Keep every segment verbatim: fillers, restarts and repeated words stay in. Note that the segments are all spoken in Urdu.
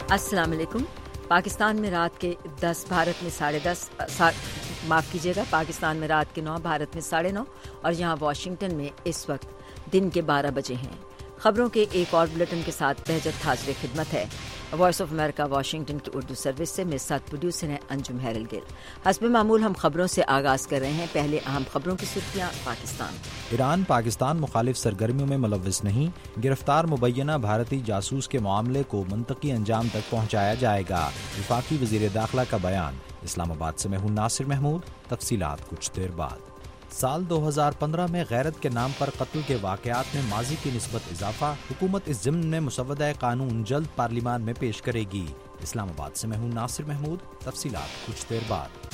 السلام علیکم۔ پاکستان میں رات کے دس، بھارت میں ساڑھے دس سا, معاف کیجیے گا پاکستان میں رات کے نو، بھارت میں ساڑھے نو اور یہاں واشنگٹن میں اس وقت دن کے بارہ بجے ہیں۔ خبروں کے ایک اور بلیٹن کے ساتھ بہجت حاضر خدمت ہے۔ وائس آف امریکہ واشنگٹن کی اردو سروس سے میرے ساتھ پروڈیوسر ہیں انجم ہیرل گل۔ حسب معمول ہم خبروں سے آغاز کر رہے ہیں۔ پہلے اہم خبروں کی سرخیاں۔ پاکستان ایران پاکستان مخالف سرگرمیوں میں ملوث نہیں، گرفتار مبینہ بھارتی جاسوس کے معاملے کو منطقی انجام تک پہنچایا جائے گا، وفاقی وزیر داخلہ کا بیان۔ اسلام آباد سے میں ہوں ناصر محمود، تفصیلات کچھ دیر بعد۔ سال دو ہزار پندرہ میں غیرت کے نام پر قتل کے واقعات میں ماضی کی نسبت اضافہ، حکومت اس ضمن میں مسودہ قانون جلد پارلیمان میں پیش کرے گی۔ اسلام آباد سے میں ہوں ناصر محمود، تفصیلات کچھ دیر بعد۔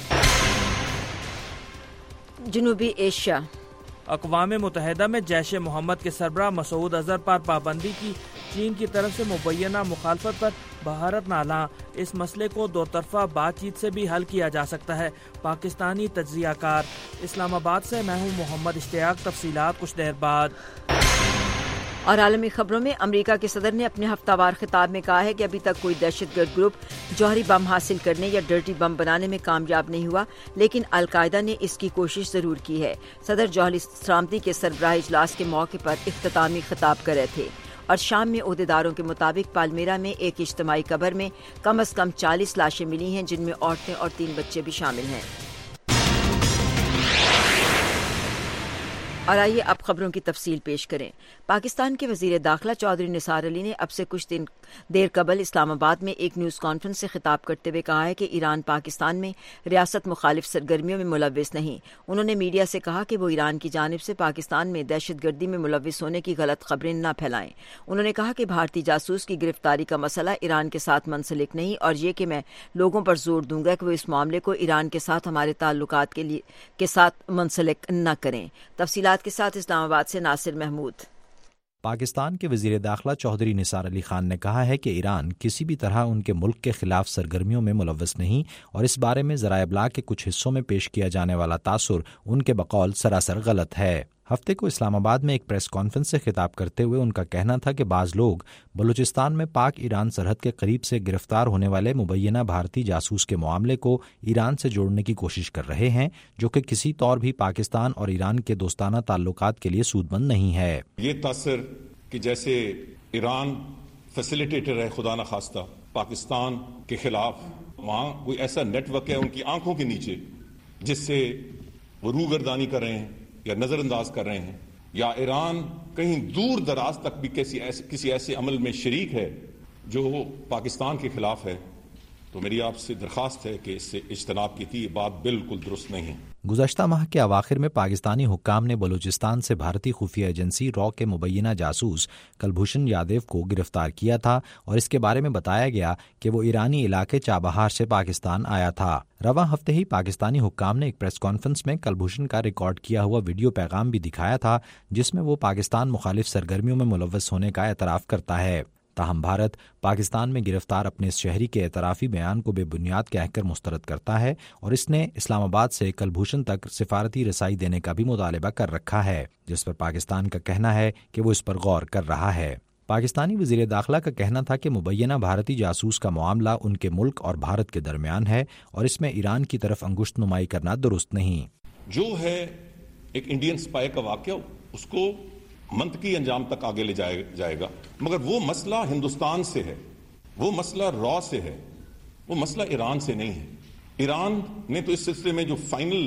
جنوبی ایشیا۔ اقوام متحدہ میں جیش محمد کے سربراہ مسعود اظہر پر پابندی کی چین کی طرف سے مبینہ مخالفت پر بھارت نالاں۔ اس مسئلے کو دو طرفہ بات چیت سے بھی حل کیا جا سکتا ہے، پاکستانی تجزیہ کار۔ اسلام آباد سے میں ہوں محمد اشتیاق، تفصیلات کچھ دیر بعد۔ اور عالمی خبروں میں امریکہ کے صدر نے اپنے ہفتہ وار خطاب میں کہا ہے کہ ابھی تک کوئی دہشت گرد گروپ جوہری بم حاصل کرنے یا ڈرٹی بم بنانے میں کامیاب نہیں ہوا، لیکن القاعدہ نے اس کی کوشش ضرور کی ہے۔ صدر جوہری سلامتی کے سربراہی اجلاس کے موقع پر اختتامی خطاب کر رہے تھے۔ اور شام میں عہدیداروں کے مطابق پالمیرا میں ایک اجتماعی قبر میں کم از کم چالیس لاشیں ملی ہیں، جن میں عورتیں اور تین بچے بھی شامل ہیں۔ اور آئیے اب خبروں کی تفصیل پیش کریں۔ پاکستان کے وزیر داخلہ چودھری نثار علی نے اب سے کچھ دن دیر قبل اسلام آباد میں ایک نیوز کانفرنس سے خطاب کرتے ہوئے کہا ہے کہ ایران پاکستان میں ریاست مخالف سرگرمیوں میں ملوث نہیں۔ انہوں نے میڈیا سے کہا کہ وہ ایران کی جانب سے پاکستان میں دہشت گردی میں ملوث ہونے کی غلط خبریں نہ پھیلائیں۔ انہوں نے کہا کہ بھارتی جاسوس کی گرفتاری کا مسئلہ ایران کے ساتھ منسلک نہیں، اور یہ کہ میں لوگوں پر زور دوں گا کہ وہ اس معاملے کو ایران کے ساتھ ہمارے تعلقات کے لیے کے ساتھ منسلک نہ کریں۔ تفصیلات کے ساتھ اسلام آباد سے ناصر محمود۔ پاکستان کے وزیر داخلہ چودھری نثار علی خان نے کہا ہے کہ ایران کسی بھی طرح ان کے ملک کے خلاف سرگرمیوں میں ملوث نہیں، اور اس بارے میں ذرائع ابلاغ کے کچھ حصوں میں پیش کیا جانے والا تاثر ان کے بقول سراسر غلط ہے۔ ہفتے کو اسلام آباد میں ایک پریس کانفرنس سے خطاب کرتے ہوئے ان کا کہنا تھا کہ بعض لوگ بلوچستان میں پاک ایران سرحد کے قریب سے گرفتار ہونے والے مبینہ بھارتی جاسوس کے معاملے کو ایران سے جوڑنے کی کوشش کر رہے ہیں، جو کہ کسی طور بھی پاکستان اور ایران کے دوستانہ تعلقات کے لیے سود مند نہیں ہے۔ یہ تاثر کہ جیسے ایران فیسیلیٹیٹر ہے خدا نخواستہ پاکستان کے خلاف، وہاں کوئی ایسا نیٹ ورک ہے ان کی آنکھوں کے نیچے جس سے وہ روگردانی کر رہے ہیں یا نظر انداز کر رہے ہیں، یا ایران کہیں دور دراز تک بھی کسی ایسے کسی ایسے عمل میں شریک ہے جو پاکستان کے خلاف ہے، تو میری آپ سے درخواست ہے کہ اس سے اجتناب کی تھی۔ یہ بات بالکل درست نہیں ہے۔ گزشتہ ماہ کے اواخر میں پاکستانی حکام نے بلوچستان سے بھارتی خفیہ ایجنسی را کے مبینہ جاسوس کلبھوشن یادیو کو گرفتار کیا تھا، اور اس کے بارے میں بتایا گیا کہ وہ ایرانی علاقے چابہار سے پاکستان آیا تھا۔ رواں ہفتے ہی پاکستانی حکام نے ایک پریس کانفرنس میں کلبھوشن کا ریکارڈ کیا ہوا ویڈیو پیغام بھی دکھایا تھا، جس میں وہ پاکستان مخالف سرگرمیوں میں ملوث ہونے کا اعتراف کرتا ہے۔ تاہم بھارت پاکستان میں گرفتار اپنے اس شہری کے اعترافی بیان کو بے بنیاد کہہ کر مسترد کرتا ہے، اور اس نے اسلام آباد سے کلبھوشن تک سفارتی رسائی دینے کا بھی مطالبہ کر رکھا ہے، جس پر پاکستان کا کہنا ہے کہ وہ اس پر غور کر رہا ہے۔ پاکستانی وزیر داخلہ کا کہنا تھا کہ مبینہ بھارتی جاسوس کا معاملہ ان کے ملک اور بھارت کے درمیان ہے، اور اس میں ایران کی طرف انگشت نمائی کرنا درست نہیں۔ جو ہے ایک انڈین سپائی کا واقعہ، اس کو منطقی انجام تک آگے لے جائے جائے گا، مگر وہ مسئلہ ہندوستان سے ہے، وہ مسئلہ را سے ہے، وہ مسئلہ ایران سے نہیں ہے۔ ایران نے تو اس سلسلے میں جو فائنل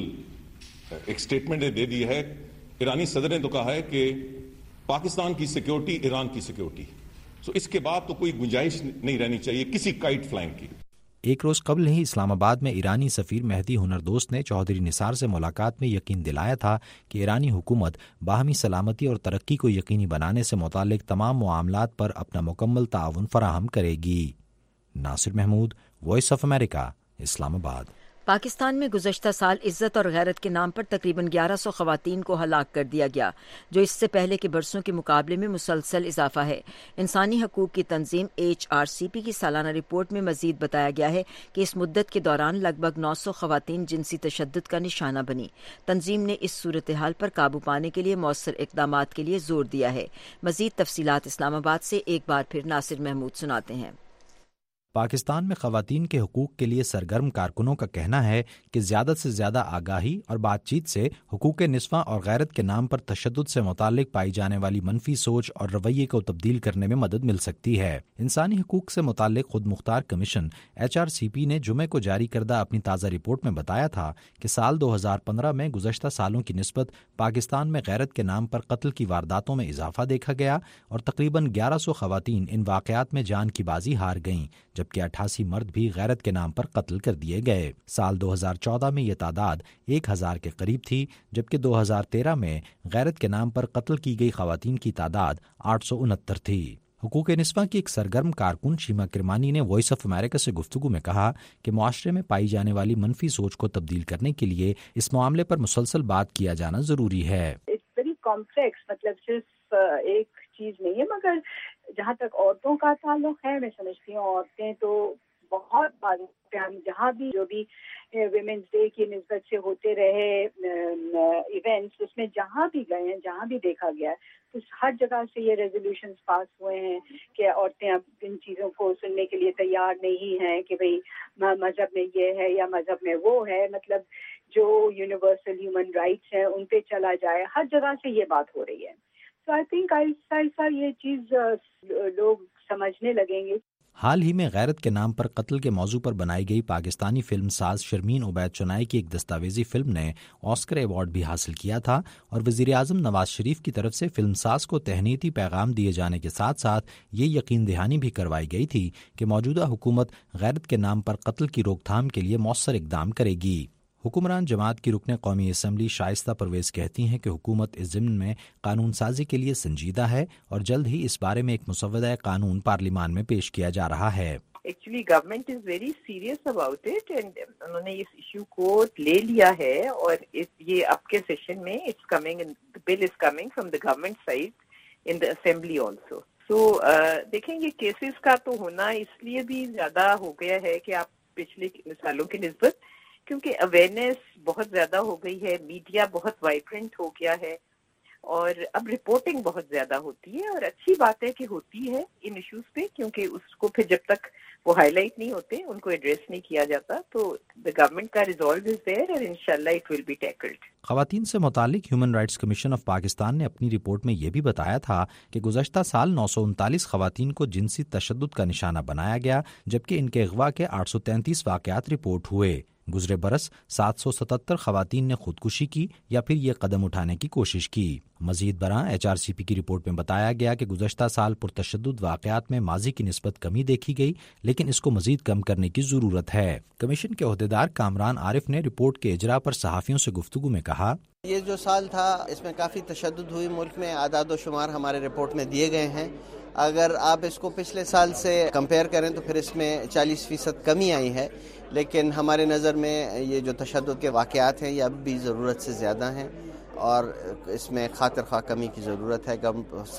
ایک سٹیٹمنٹ دے دی ہے، ایرانی صدر نے تو کہا ہے کہ پاکستان کی سیکیورٹی ایران کی سیکیورٹی، سو اس کے بعد تو کوئی گنجائش نہیں رہنی چاہیے کسی کائٹ فلائنگ کی۔ ایک روز قبل ہی اسلام آباد میں ایرانی سفیر مہدی ہنردوست نے چودھری نثار سے ملاقات میں یقین دلایا تھا کہ ایرانی حکومت باہمی سلامتی اور ترقی کو یقینی بنانے سے متعلق تمام معاملات پر اپنا مکمل تعاون فراہم کرے گی۔ Nasir Mahmood, voice of America, Islamabad. Pakistan میں گزشتہ سال عزت اور غیرت کے نام پر تقریباً گیارہ سو خواتین کو ہلاک کر دیا گیا، جو اس سے پہلے کے برسوں کے مقابلے میں مسلسل اضافہ ہے۔ انسانی حقوق کی تنظیم ایچ آر سی پی کی سالانہ رپورٹ میں مزید بتایا گیا ہے کہ اس مدت کے دوران لگ بھگ نو سو خواتین جنسی تشدد کا نشانہ بنی۔ تنظیم نے اس صورتحال پر قابو پانے کے لیے مؤثر اقدامات کے لیے زور دیا ہے۔ مزید تفصیلات اسلام آباد سے ایک بار پھر ناصر محمود سناتے ہیں۔ پاکستان میں خواتین کے حقوق کے لیے سرگرم کارکنوں کا کہنا ہے کہ زیادہ سے زیادہ آگاہی اور بات چیت سے حقوق نسواں اور غیرت کے نام پر تشدد سے متعلق پائی جانے والی منفی سوچ اور رویے کو تبدیل کرنے میں مدد مل سکتی ہے۔ انسانی حقوق سے متعلق خود مختار commission H R C P نے جمعے کو جاری کردہ اپنی تازہ رپورٹ میں بتایا تھا کہ سال دو ہزار پندرہ میں گزشتہ سالوں کی نسبت پاکستان میں غیرت کے نام پر قتل کی وارداتوں میں اضافہ دیکھا گیا اور تقریباً گیارہ سو خواتین ان واقعات میں جان کی بازی ہار گئیں، جبکہ اٹھاسی مرد بھی غیرت کے نام پر قتل کر دیے گئے۔ سال دو ہزار چودہ میں یہ تعداد ایک ہزار کے قریب تھی، جبکہ دو ہزار تیرہ میں غیرت کے نام پر قتل کی گئی خواتین کی تعداد آٹھ سو انہتر تھی۔ حقوق نسواں کی ایک سرگرم کارکن شیما کرمانی نے وائس آف امریکہ سے گفتگو میں کہا کہ معاشرے میں پائی جانے والی منفی سوچ کو تبدیل کرنے کے لیے اس معاملے پر مسلسل بات کیا جانا ضروری ہے۔ اٹس ویری کمپلیکس، مطلب صرف ایک چیز نہیں ہے، مگر جہاں تک عورتوں کا تعلق ہے میں سمجھتی ہوں عورتیں تو بہت بار ہم جہاں بھی جو بھی ویمنس ڈے کی نسبت سے ہوتے رہے ایونٹس، اس میں جہاں بھی گئے ہیں، جہاں بھی دیکھا گیا ہے، تو ہر جگہ سے یہ ریزولوشنز پاس ہوئے ہیں کہ عورتیں اب ان چیزوں کو سننے کے لیے تیار نہیں ہیں کہ بھئی مذہب میں یہ ہے یا مذہب میں وہ ہے، مطلب جو یونیورسل ہیومن رائٹس ہیں ان پہ چلا جائے، ہر جگہ سے یہ بات ہو رہی ہے۔ تو آئی تھنک آہستہ آہستہ یہ چیز لوگ سمجھنے لگیں گے۔ حال ہی میں غیرت کے نام پر قتل کے موضوع پر بنائی گئی پاکستانی فلم ساز شرمین عبید چنائی کی ایک دستاویزی فلم نے آسکر ایوارڈ بھی حاصل کیا تھا، اور وزیر اعظم نواز شریف کی طرف سے فلم ساز کو تہنیتی پیغام دیے جانے کے ساتھ ساتھ یہ یقین دہانی بھی کروائی گئی تھی کہ موجودہ حکومت غیرت کے نام پر قتل کی روک تھام کے لیے مؤثر اقدام کرے گی۔ حکمران جماعت کی رکن قومی اسمبلی شائستہ پرویز کہتی ہیں کہ حکومت اس ضمن میں قانون سازی کے لیے سنجیدہ ہے اور جلد ہی اس بارے میں ایک مسودہ قانون پارلیمان میں پیش کیا جا رہا ہے۔ Actually government is very serious about it and انہوں نے اس ایشو کو لے لیا ہے، اور یہ اب کے سیشن میں it's coming bill is coming from the government side in the assembly also. So دیکھیں یہ کیسز کا تو ہونا اس لیے بھی زیادہ ہو گیا ہے کہ آپ پچھلے سالوں کی نسبت، کیونکہ اویئرنیس بہت زیادہ ہو گئی ہے، میڈیا بہت وائبرنٹ ہو گیا ہے، اور اب رپورٹنگ بہت زیادہ ہوتی ہے، اور اچھی بات ہے کہ ہوتی ہے ان ایشوز پہ، کیونکہ اس کو پھر جب تک وہ ہائی لائٹ نہیں ہوتے، ان کو ایڈریس نہیں کیا جاتا، تو دا گورنمنٹ کا ریزالو از دیئر اور انشاءاللہ اٹ ول بی ٹیکلڈ۔ خواتین سے متعلق human rights commission of Pakistan نے اپنی رپورٹ میں یہ بھی بتایا تھا کہ گزشتہ سال نو سو انتالیس خواتین کو جنسی تشدد کا نشانہ بنایا گیا، جبکہ ان کے اغوا کے آٹھ سو تینتیس واقعات رپورٹ ہوئے۔ گزرے برس سات سو ستتر خواتین نے خودکشی کی یا پھر یہ قدم اٹھانے کی کوشش کی۔ مزید برآں ایچ آر سی پی کی رپورٹ میں بتایا گیا کہ گزشتہ سال پرتشدد واقعات میں ماضی کی نسبت کمی دیکھی گئی، لیکن اس کو مزید کم کرنے کی ضرورت ہے۔ کمیشن کے عہدیدار کامران عارف نے رپورٹ کے اجرا پر صحافیوں سے گفتگو میں کہا، یہ جو سال تھا اس میں کافی تشدد ہوئی، ملک میں اعداد و شمار ہمارے رپورٹ میں دیے گئے ہیں۔ اگر آپ اس کو پچھلے سال سے کمپیئر کریں تو پھر اس میں چالیس فیصد کمی آئی ہے، لیکن ہمارے نظر میں یہ جو تشدد کے واقعات ہیں یہ اب بھی ضرورت سے زیادہ ہیں، اور اس میں خاطر خواہ کمی کی ضرورت ہے۔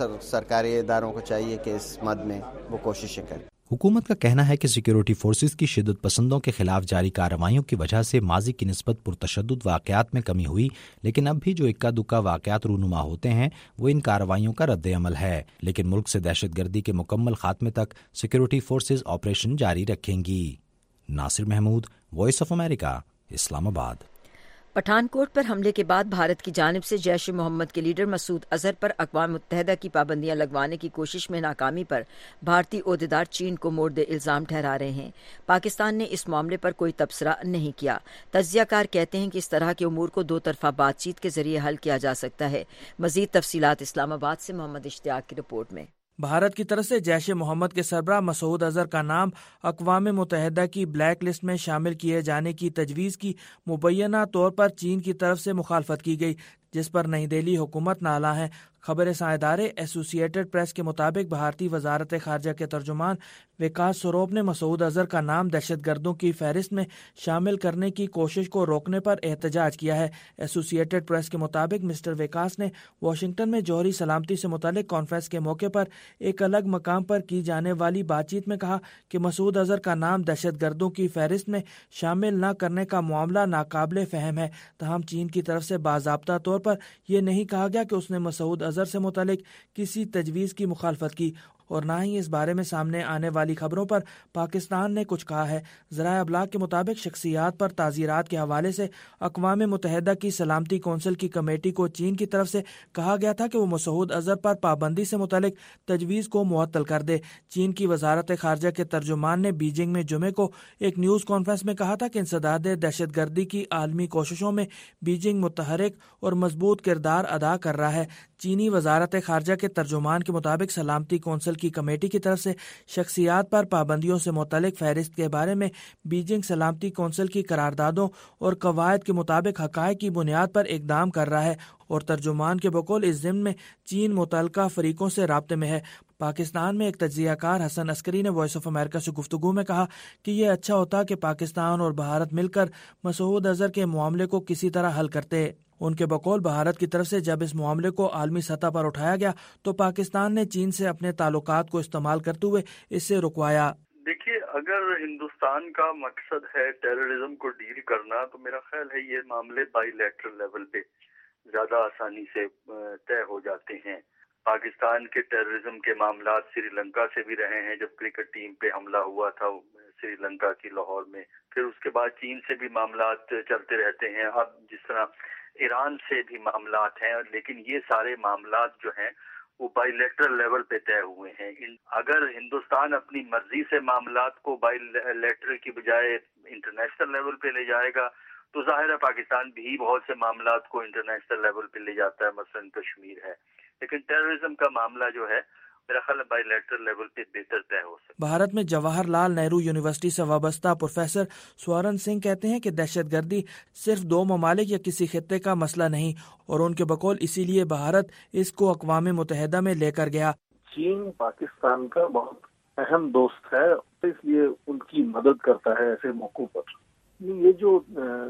سرکاری اداروں کو چاہیے کہ اس مد میں وہ کوششیں کریں۔ حکومت کا کہنا ہے کہ سیکیورٹی فورسز کی شدت پسندوں کے خلاف جاری کارروائیوں کی وجہ سے ماضی کی نسبت پرتشدد واقعات میں کمی ہوئی، لیکن اب بھی جو اکا دکا واقعات رونما ہوتے ہیں وہ ان کارروائیوں کا رد عمل ہے۔ لیکن ملک سے دہشت گردی کے مکمل خاتمے تک سیکیورٹی فورسز آپریشن جاری رکھیں گی۔ Nasir Mahmood, voice of America, Islamabad. Pathan کوٹ پر حملے کے بعد بھارت کی جانب سے جیش محمد کے لیڈر مسعود اظہر پر اقوام متحدہ کی پابندیاں لگوانے کی کوشش میں ناکامی پر بھارتی عہدیدار چین کو مورد الزام ٹھہرا رہے ہیں۔ پاکستان نے اس معاملے پر کوئی تبصرہ نہیں کیا۔ تجزیہ کار کہتے ہیں کہ اس طرح کے امور کو دو طرفہ بات چیت کے ذریعے حل کیا جا سکتا ہے۔ مزید تفصیلات اسلام آباد سے محمد اشتیاق کی رپورٹ میں۔ بھارت کی طرف سے جیش محمد کے سربراہ مسعود اظہر کا نام اقوام متحدہ کی بلیک لسٹ میں شامل کیے جانے کی تجویز کی مبینہ طور پر چین کی طرف سے مخالفت کی گئی، جس پر نئی دہلی حکومت نالاں ہے۔ خبر رساں ادارے ایسوسیٹڈ پریس کے مطابق بھارتی وزارت خارجہ کے ترجمان وکاس سوروپ نے مسعود اظہر کا نام دہشت گردوں کی فہرست میں شامل کرنے کی کوشش کو روکنے پر احتجاج کیا ہے۔ ایسوسیٹڈ پریس کے مطابق مسٹر وکاس نے واشنگٹن میں جوہری سلامتی سے متعلق کانفرنس کے موقع پر ایک الگ مقام پر کی جانے والی بات چیت میں کہا کہ مسعود اظہر کا نام دہشت گردوں کی فہرست میں شامل نہ کرنے کا معاملہ ناقابل فہم ہے، تاہم چین کی طرف سے باضابطہ طور طور پر یہ نہیں کہا گیا کہ اس نے مسعود اظہر سے متعلق کسی تجویز کی مخالفت کی اور نہ ہی اس بارے میں سامنے آنے والی خبروں پر پاکستان نے کچھ کہا ہے۔ ذرائع ابلاغ کے مطابق شخصیات پر تعزیرات کے حوالے سے اقوام متحدہ کی سلامتی کونسل کی کمیٹی کو چین کی طرف سے کہا گیا تھا کہ وہ مسعود اظہر پر پابندی سے متعلق تجویز کو معطل کر دے۔ چین کی وزارت خارجہ کے ترجمان نے بیجنگ میں جمعے کو ایک نیوز کانفرنس میں کہا تھا کہ انسداد دہشت گردی کی عالمی کوششوں میں بیجنگ متحرک اور مضبوط کردار ادا کر رہا ہے۔ چینی وزارت خارجہ کے ترجمان کے مطابق سلامتی کونسل کی کمیٹی کی طرف سے شخصیات پر پابندیوں سے متعلق فہرست کے بارے میں بیجنگ سلامتی کونسل کی قراردادوں اور قواعد کے مطابق حقائق کی بنیاد پر اقدام کر رہا ہے اور ترجمان کے بقول اس ضمن میں چین متعلقہ فریقوں سے رابطے میں ہے۔ پاکستان میں ایک تجزیہ کار حسن عسکری نے وائس آف امریکہ سے گفتگو میں کہا کہ یہ اچھا ہوتا کہ پاکستان اور بھارت مل کر مسعود اظہر کے معاملے کو کسی طرح حل کرتے۔ ان کے بقول بھارت کی طرف سے جب اس معاملے کو عالمی سطح پر اٹھایا گیا تو پاکستان نے چین سے اپنے تعلقات کو استعمال کرتے ہوئے اس سے رکوایا۔ دیکھیے، اگر ہندوستان کا مقصد ہے ٹیررزم کو ڈیل کرنا تو میرا خیال ہے یہ معاملے بائی لیٹرل لیول پہ زیادہ آسانی سے طے ہو جاتے ہیں۔ پاکستان کے ٹیررزم کے معاملات سری لنکا سے بھی رہے ہیں، جب کرکٹ ٹیم پہ حملہ ہوا تھا سری لنکا کی لاہور میں، پھر اس کے بعد چین سے بھی معاملات چلتے رہتے ہیں، اب جس طرح ایران سے بھی معاملات ہیں، لیکن یہ سارے معاملات جو ہیں وہ بائی لیٹرل لیول پہ طے ہوئے ہیں۔ اگر ہندوستان اپنی مرضی سے معاملات کو بائی لیٹرل کی بجائے انٹرنیشنل لیول پہ لے جائے گا تو ظاہر ہے پاکستان بھی بہت سے معاملات کو انٹرنیشنل لیول پہ لے جاتا ہے، مثلا کشمیر ہے، لیکن ٹیررزم کا معاملہ جو ہے میرا خیال بائی لیٹرل لیول پہ بہتر طے ہو سکتا ہے۔ بھارت میں جواہر لال نہرو یونیورسٹی سے وابستہ پروفیسر سورن سنگھ کہتے ہیں کہ دہشت گردی صرف دو ممالک یا کسی خطے کا مسئلہ نہیں، اور ان کے بقول اسی لیے بھارت اس کو اقوام متحدہ میں لے کر گیا۔ چین پاکستان کا بہت اہم دوست ہے، اس لیے ان کی مدد کرتا ہے ایسے موقعوں پر۔ یہ جو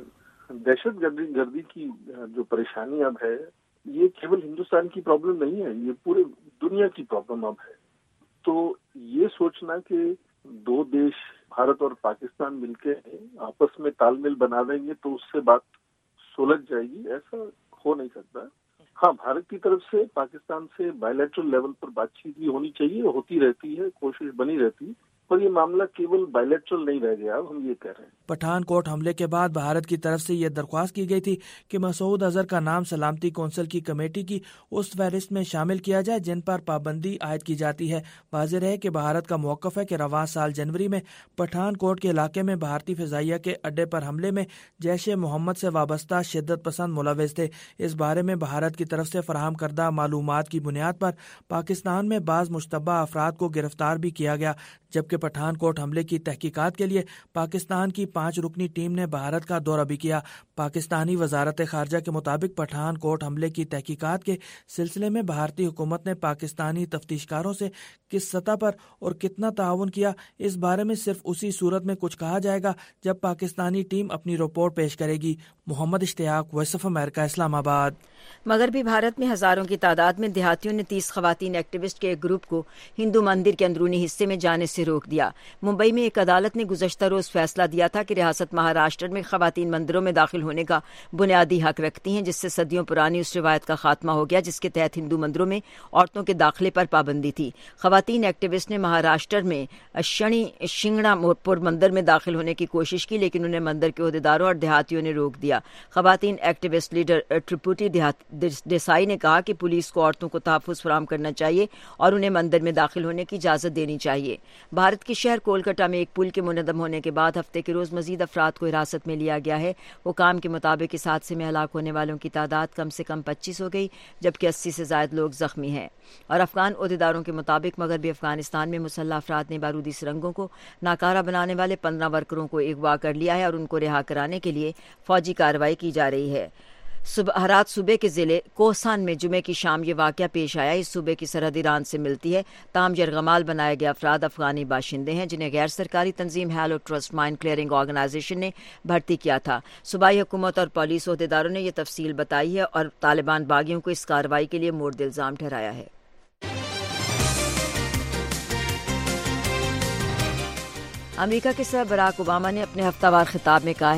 دہشت گردی گردی کی جو پریشانی اب ہے، یہ کیول ہندوستان کی پرابلم نہیں ہے، یہ پورے دنیا کی پرابلم اب ہے۔ تو یہ سوچنا کہ دو دیش بھارت اور پاکستان مل کے آپس میں تال میل بنا دیں گے تو اس سے بات سلجھ جائے گی، ایسا ہو نہیں سکتا۔ ہاں، بھارت کی طرف سے پاکستان سے بائی لیٹرل لیول پر بات چیت بھی ہونی چاہیے، ہوتی رہتی ہے، کوشش بنی رہتی ہے، پر یہ معاملہ کیول بائی لیٹرل نہیں رہ گیا، اب ہم یہ کہہ رہے ہیں۔ پٹھان کوٹ حملے کے بعد بھارت کی طرف سے یہ درخواست کی گئی تھی کہ مسعود اظہر کا نام سلامتی کونسل کی کمیٹی کی اس فہرست میں شامل کیا جائے جن پر پابندی عائد کی جاتی ہے۔ واضح رہے کہ بھارت کا موقف ہے کہ رواں سال جنوری میں پٹھان کوٹ کے علاقے میں بھارتی فضائیہ کے اڈے پر حملے میں جیش محمد سے وابستہ شدت پسند ملوث تھے۔ اس بارے میں بھارت کی طرف سے فراہم کردہ معلومات کی بنیاد پر پاکستان میں بعض مشتبہ افراد کو گرفتار بھی کیا گیا، جبکہ پٹھان کوٹ حملے کی تحقیقات کے لیے پاکستان کی پانچ رکنی ٹیم نے بھارت کا دورہ بھی کیا۔ پاکستانی وزارت خارجہ کے مطابق پٹھان کوٹ حملے کی تحقیقات کے سلسلے میں بھارتی حکومت نے پاکستانی تفتیشکاروں سے کس سطح پر اور کتنا تعاون کیا، اس بارے میں صرف اسی صورت میں کچھ کہا جائے گا جب پاکستانی ٹیم اپنی رپورٹ پیش کرے گی۔ محمد اشتیاق، وائس آف امریکہ، اسلام آباد۔ مغربی بھارت میں ہزاروں کی تعداد میں دیہاتیوں نے تیس خواتین ایکٹیوسٹ کے ایک گروپ کو ہندو مندر کے اندرونی حصے میں جانے سے روک دیا۔ ممبئی میں ایک عدالت نے گزشتہ روز فیصلہ دیا تھا کہ ریاست مہاراشٹر میں خواتین مندروں میں داخل ہونے کا بنیادی حق رکھتی ہیں، جس سے صدیوں پرانی اس روایت کا خاتمہ ہو گیا جس کے تحت ہندو مندروں میں عورتوں کے داخلے پر پابندی تھی۔ خواتین ایکٹیوسٹ نے مہاراشٹر میں شنی شنگڑا پور مندر میں داخل ہونے کی کوشش کی، لیکن انہیں مندر کے عہدیداروں اور دیہاتیوں نے روک دیا۔ خواتین ایکٹیوسٹ لیڈر ٹرپوٹی دیسائی نے کہا کہ پولیس کو عورتوں کو تحفظ فراہم کرنا چاہیے اور انہیں مندر میں داخل ہونے کی اجازت دینی چاہیے۔ بھارت کے شہر کولکتہ میں ایک پل کے منہدم ہونے کے بعد ہفتے کے روز مزید افراد کو حراست میں لیا گیا ہے۔ حکام کے مطابق اس حادثے میں ہلاک ہونے والوں کی تعداد کم سے کم پچیس ہو گئی، جبکہ اسی سے زائد لوگ زخمی ہیں۔ اور افغان عہدیداروں کے مطابق مغربی افغانستان میں مسلح افراد نے بارودی سرنگوں کو ناکارہ بنانے والے پندرہ ورکروں کو اغوا کر لیا ہے اور ان کو رہا کرانے کے لیے فوجی کارروائی کی جا رہی ہے۔ ہرات صوبے کے ضلع کوہسان میں جمعے کی شام یہ واقعہ پیش آیا۔ اس صوبے کی سرحد ایران سے ملتی ہے۔ تام یرغمال بنائے گئے افراد افغانی باشندے ہیں جنہیں غیر سرکاری تنظیم HALO Trust mine clearing organization نے بھرتی کیا تھا۔ صوبائی حکومت اور پولیس عہدیداروں نے یہ تفصیل بتائی ہے اور طالبان باغیوں کو اس کارروائی کے لیے مورد الزام ٹھہرایا ہے۔ امریکہ کے صدر براک اوباما نے اپنے ہفتہ وار خطاب میں کہا ہے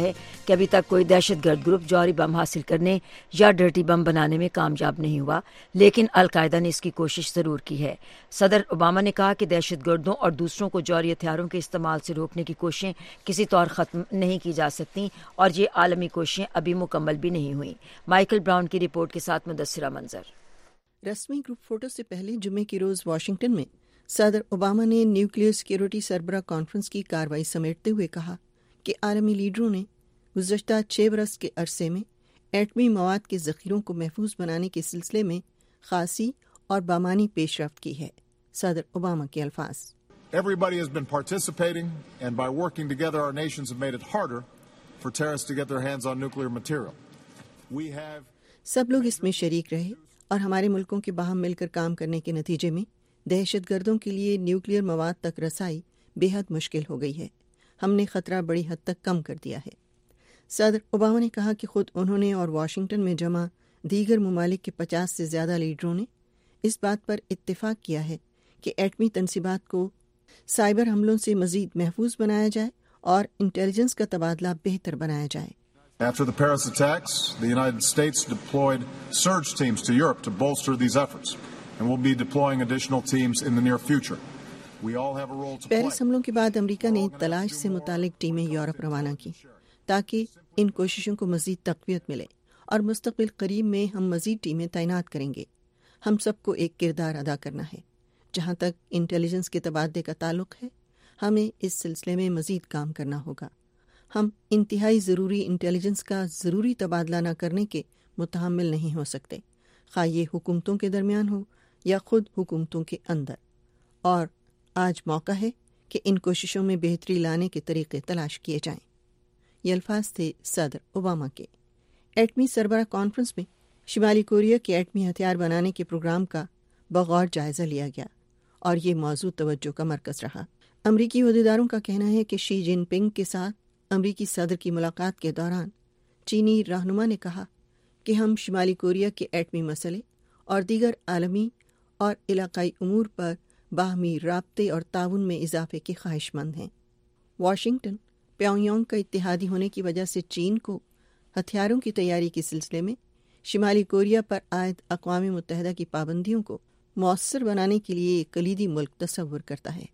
کہ ابھی تک کوئی دہشت گرد گروپ جوہری بم حاصل کرنے یا ڈرٹی بم بنانے میں کامیاب نہیں ہوا، لیکن القاعدہ نے اس کی کوشش ضرور کی ہے۔ صدر اوباما نے کہا کہ دہشت گردوں اور دوسروں کو جوہری ہتھیاروں کے استعمال سے روکنے کی کوششیں کسی طور ختم نہیں کی جا سکتی اور یہ عالمی کوششیں ابھی مکمل بھی نہیں ہوئیں۔ مائیکل براؤن کی رپورٹ کے ساتھ مدثرہ منظر۔ رسمی گروپ فوٹو سے پہلے جمعے کے روز واشنگٹن میں صدر اوباما نے نیوکلیئر سیکیورٹی سربراہ کانفرنس کی کارروائی سمیٹتے ہوئے کہا کہ عالمی لیڈروں نے گزشتہ چھ برس کے عرصے میں ایٹمی مواد کے ذخیروں کو محفوظ بنانے کے سلسلے میں خاصی اور بامانی پیش رفت کی ہے۔ صدر اوباما کے الفاظ: Everybody has been participating, and by working together our nations have made it harder for terrorists to get their hands on nuclear material. We have سب لوگ اس میں شریک رہے اور ہمارے ملکوں کے باہم مل کر کام کرنے کے نتیجے میں دہشت گردوں کے لیے نیوکلیئر مواد تک رسائی بے حد مشکل ہو گئی ہے۔ ہم نے خطرہ بڑی حد تک کم کر دیا ہے۔ صدر اوباما نے کہا کہ خود انہوں نے اور واشنگٹن میں جمع دیگر ممالک کے پچاس سے زیادہ لیڈروں نے اس بات پر اتفاق کیا ہے کہ ایٹمی تنصیبات کو سائبر حملوں سے مزید محفوظ بنایا جائے اور انٹیلیجنس کا تبادلہ بہتر بنایا جائے۔ After the Paris attacks, the United States deployed surge teams to Europe to bolster these efforts, and we'll be deploying additional teams in the near future. We all have a role to play. Paris حملوں کے بعد امریکہ نے تلاش سے متعلق ٹیمیں یورپ روانہ کی تاکہ ان کوششوں کو مزید تقویت ملے، اور مستقبل قریب میں ہم مزید ٹیمیں تعینات کریں گے۔ ہم سب کو ایک کردار ادا کرنا ہے۔ جہاں تک انٹیلیجنس کے تبادلے کا تعلق ہے، ہمیں اس سلسلے میں مزید کام کرنا ہوگا۔ ہم انتہائی ضروری انٹیلیجنس کا ضروری تبادلہ نہ کرنے کے متحمل نہیں ہو سکتے، خواہ یہ حکومتوں کے درمیان ہو یا خود حکومتوں کے اندر، اور آج موقع ہے کہ ان کوششوں میں بہتری لانے کے طریقے تلاش کیے جائیں۔ یہ الفاظ تھے صدر اوباما کے۔ ایٹمی سربراہ کانفرنس میں شمالی کوریا کے ایٹمی ہتھیار بنانے کے پروگرام کا بغور جائزہ لیا گیا اور یہ موضوع توجہ کا مرکز رہا۔ امریکی عہدیداروں کا کہنا ہے کہ شی جن پنگ کے ساتھ امریکی صدر کی ملاقات کے دوران چینی رہنما نے کہا کہ ہم شمالی کوریا کے ایٹمی مسئلے اور دیگر عالمی اور علاقائی امور پر باہمی رابطے اور تعاون میں اضافے کے خواہش مند ہیں۔ واشنگٹن پیونگ یانگ کا اتحادی ہونے کی وجہ سے چین کو ہتھیاروں کی تیاری کے سلسلے میں شمالی کوریا پر عائد اقوام متحدہ کی پابندیوں کو مؤثر بنانے کے لیے ایک کلیدی ملک تصور کرتا ہے۔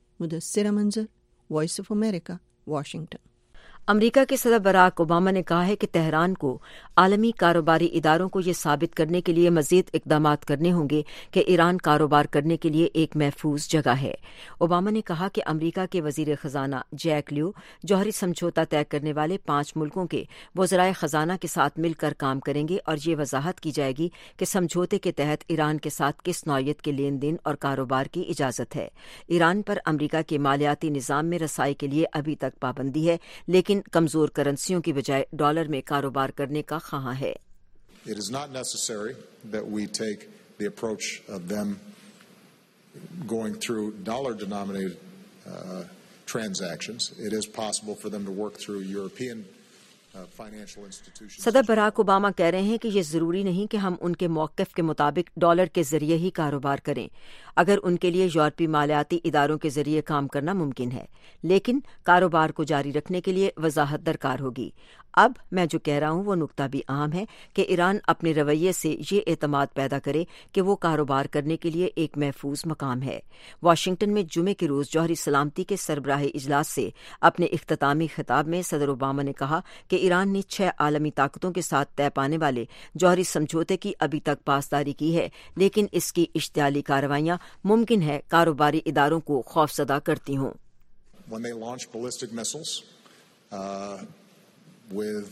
Mudassira Manzar, voice of America, Washington. America کے صدر براک اوباما نے کہا ہے کہ تہران کو عالمی کاروباری اداروں کو یہ ثابت کرنے کے لیے مزید اقدامات کرنے ہوں گے کہ ایران کاروبار کرنے کے لیے ایک محفوظ جگہ ہے۔ اوباما نے کہا کہ امریکہ کے وزیر خزانہ جیک لیو جوہری سمجھوتا طے کرنے والے پانچ ملکوں کے وزرائے خزانہ کے ساتھ مل کر کام کریں گے اور یہ وضاحت کی جائے گی کہ سمجھوتے کے تحت ایران کے ساتھ کس نوعیت کے لین دین اور کاروبار کی اجازت ہے۔ ایران پر امریکہ کے مالیاتی نظام میں رسائی کے لیے ابھی تک پابندی ہے، لیکن کمزور کرنسیوں کی بجائے ڈالر میں کاروبار کرنے کا خواہاں ہے۔ It is not necessary that we take the approach of them going through dollar-denominated uh, transactions. It is possible for them to work through European uh, financial institutions. صدر براک اوباما کہہ رہے ہیں کہ یہ ضروری نہیں کہ ہم ان کے موقف کے مطابق ڈالر کے ذریعے ہی کاروبار کریں، اگر ان کے لیے یورپی مالیاتی اداروں کے ذریعے کام کرنا ممکن ہے، لیکن کاروبار کو جاری رکھنے کے لیے وضاحت درکار ہوگی۔ اب میں جو کہہ رہا ہوں وہ نکتہ بھی اہم ہے کہ ایران اپنے رویے سے یہ اعتماد پیدا کرے کہ وہ کاروبار کرنے کے لیے ایک محفوظ مقام ہے۔ واشنگٹن میں جمعے کے روز جوہری سلامتی کے سربراہی اجلاس سے اپنے اختتامی خطاب میں صدر اوباما نے کہا کہ ایران نے چھ عالمی طاقتوں کے ساتھ طے پانے والے جوہری سمجھوتے کی ابھی تک پاسداری کی ہے، لیکن اس کی اشتعالی کارروائیاں ممکن ہے کاروباری اداروں کو خوفزدہ کرتی ہوں۔ When they launch ballistic missiles, uh, with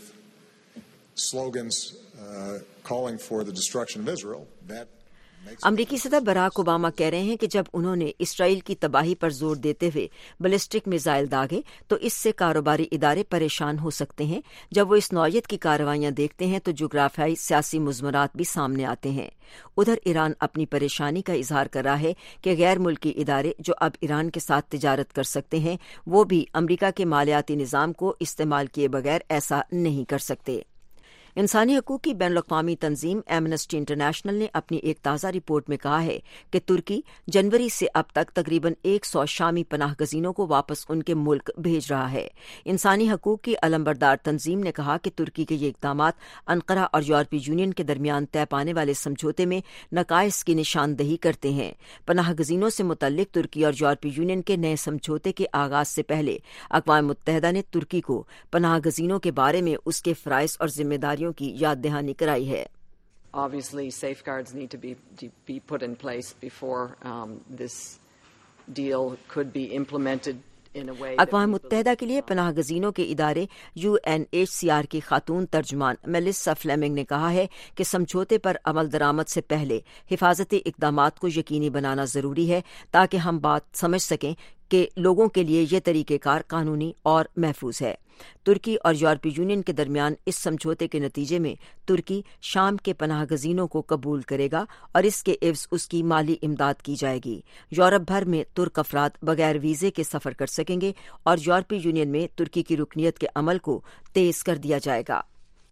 slogans uh, calling for the destruction of Israel, that امریکی صدر براک اوباما کہہ رہے ہیں کہ جب انہوں نے اسرائیل کی تباہی پر زور دیتے ہوئے بلسٹک میزائل داغے تو اس سے کاروباری ادارے پریشان ہو سکتے ہیں۔ جب وہ اس نوعیت کی کارروائیاں دیکھتے ہیں تو جغرافیائی سیاسی مضمرات بھی سامنے آتے ہیں۔ ادھر ایران اپنی پریشانی کا اظہار کر رہا ہے کہ غیر ملکی ادارے جو اب ایران کے ساتھ تجارت کر سکتے ہیں وہ بھی امریکہ کے مالیاتی نظام کو استعمال کیے بغیر ایسا نہیں کر سکتے۔ انسانی حقوق کی بین الاقوامی تنظیم ایمنسٹی انٹرنیشنل نے اپنی ایک تازہ رپورٹ میں کہا ہے کہ ترکی جنوری سے اب تک تقریباً ایک سو شامی پناہ گزینوں کو واپس ان کے ملک بھیج رہا ہے۔ انسانی حقوق کی علمبردار تنظیم نے کہا کہ ترکی کے یہ اقدامات انقرہ اور یورپی یونین کے درمیان طے پانے والے سمجھوتے میں نقائص کی نشاندہی کرتے ہیں۔ پناہ گزینوں سے متعلق ترکی اور یورپی یونین کے نئے سمجھوتے کے آغاز سے پہلے اقوام متحدہ نے ترکی کو پناہ گزینوں کے بارے میں اس کے فرائض اور ذمہ داریوں کی یاد دہانی کرائی ہے۔ Obviously, safeguards need to be, be put in place before um, this deal could be implemented. اقوام متحدہ کے لیے پناہ گزینوں کے ادارے U N H C R کی خاتون ترجمان میلیسا فلیمنگ نے کہا ہے کہ سمجھوتے پر عمل درآمد سے پہلے حفاظتی اقدامات کو یقینی بنانا ضروری ہے تاکہ ہم بات سمجھ سکیں کہ لوگوں کے لیے یہ طریقہ کار قانونی اور محفوظ ہے۔ ترکی اور یورپی یونین کے درمیان اس سمجھوتے کے نتیجے میں ترکی شام کے پناہ گزینوں کو قبول کرے گا اور اس کے عوض اس کی مالی امداد کی جائے گی۔ یورپ بھر میں ترک افراد بغیر ویزے کے سفر کر سکیں گے اور یورپی یونین میں ترکی کی رکنیت کے عمل کو تیز کر دیا جائے گا۔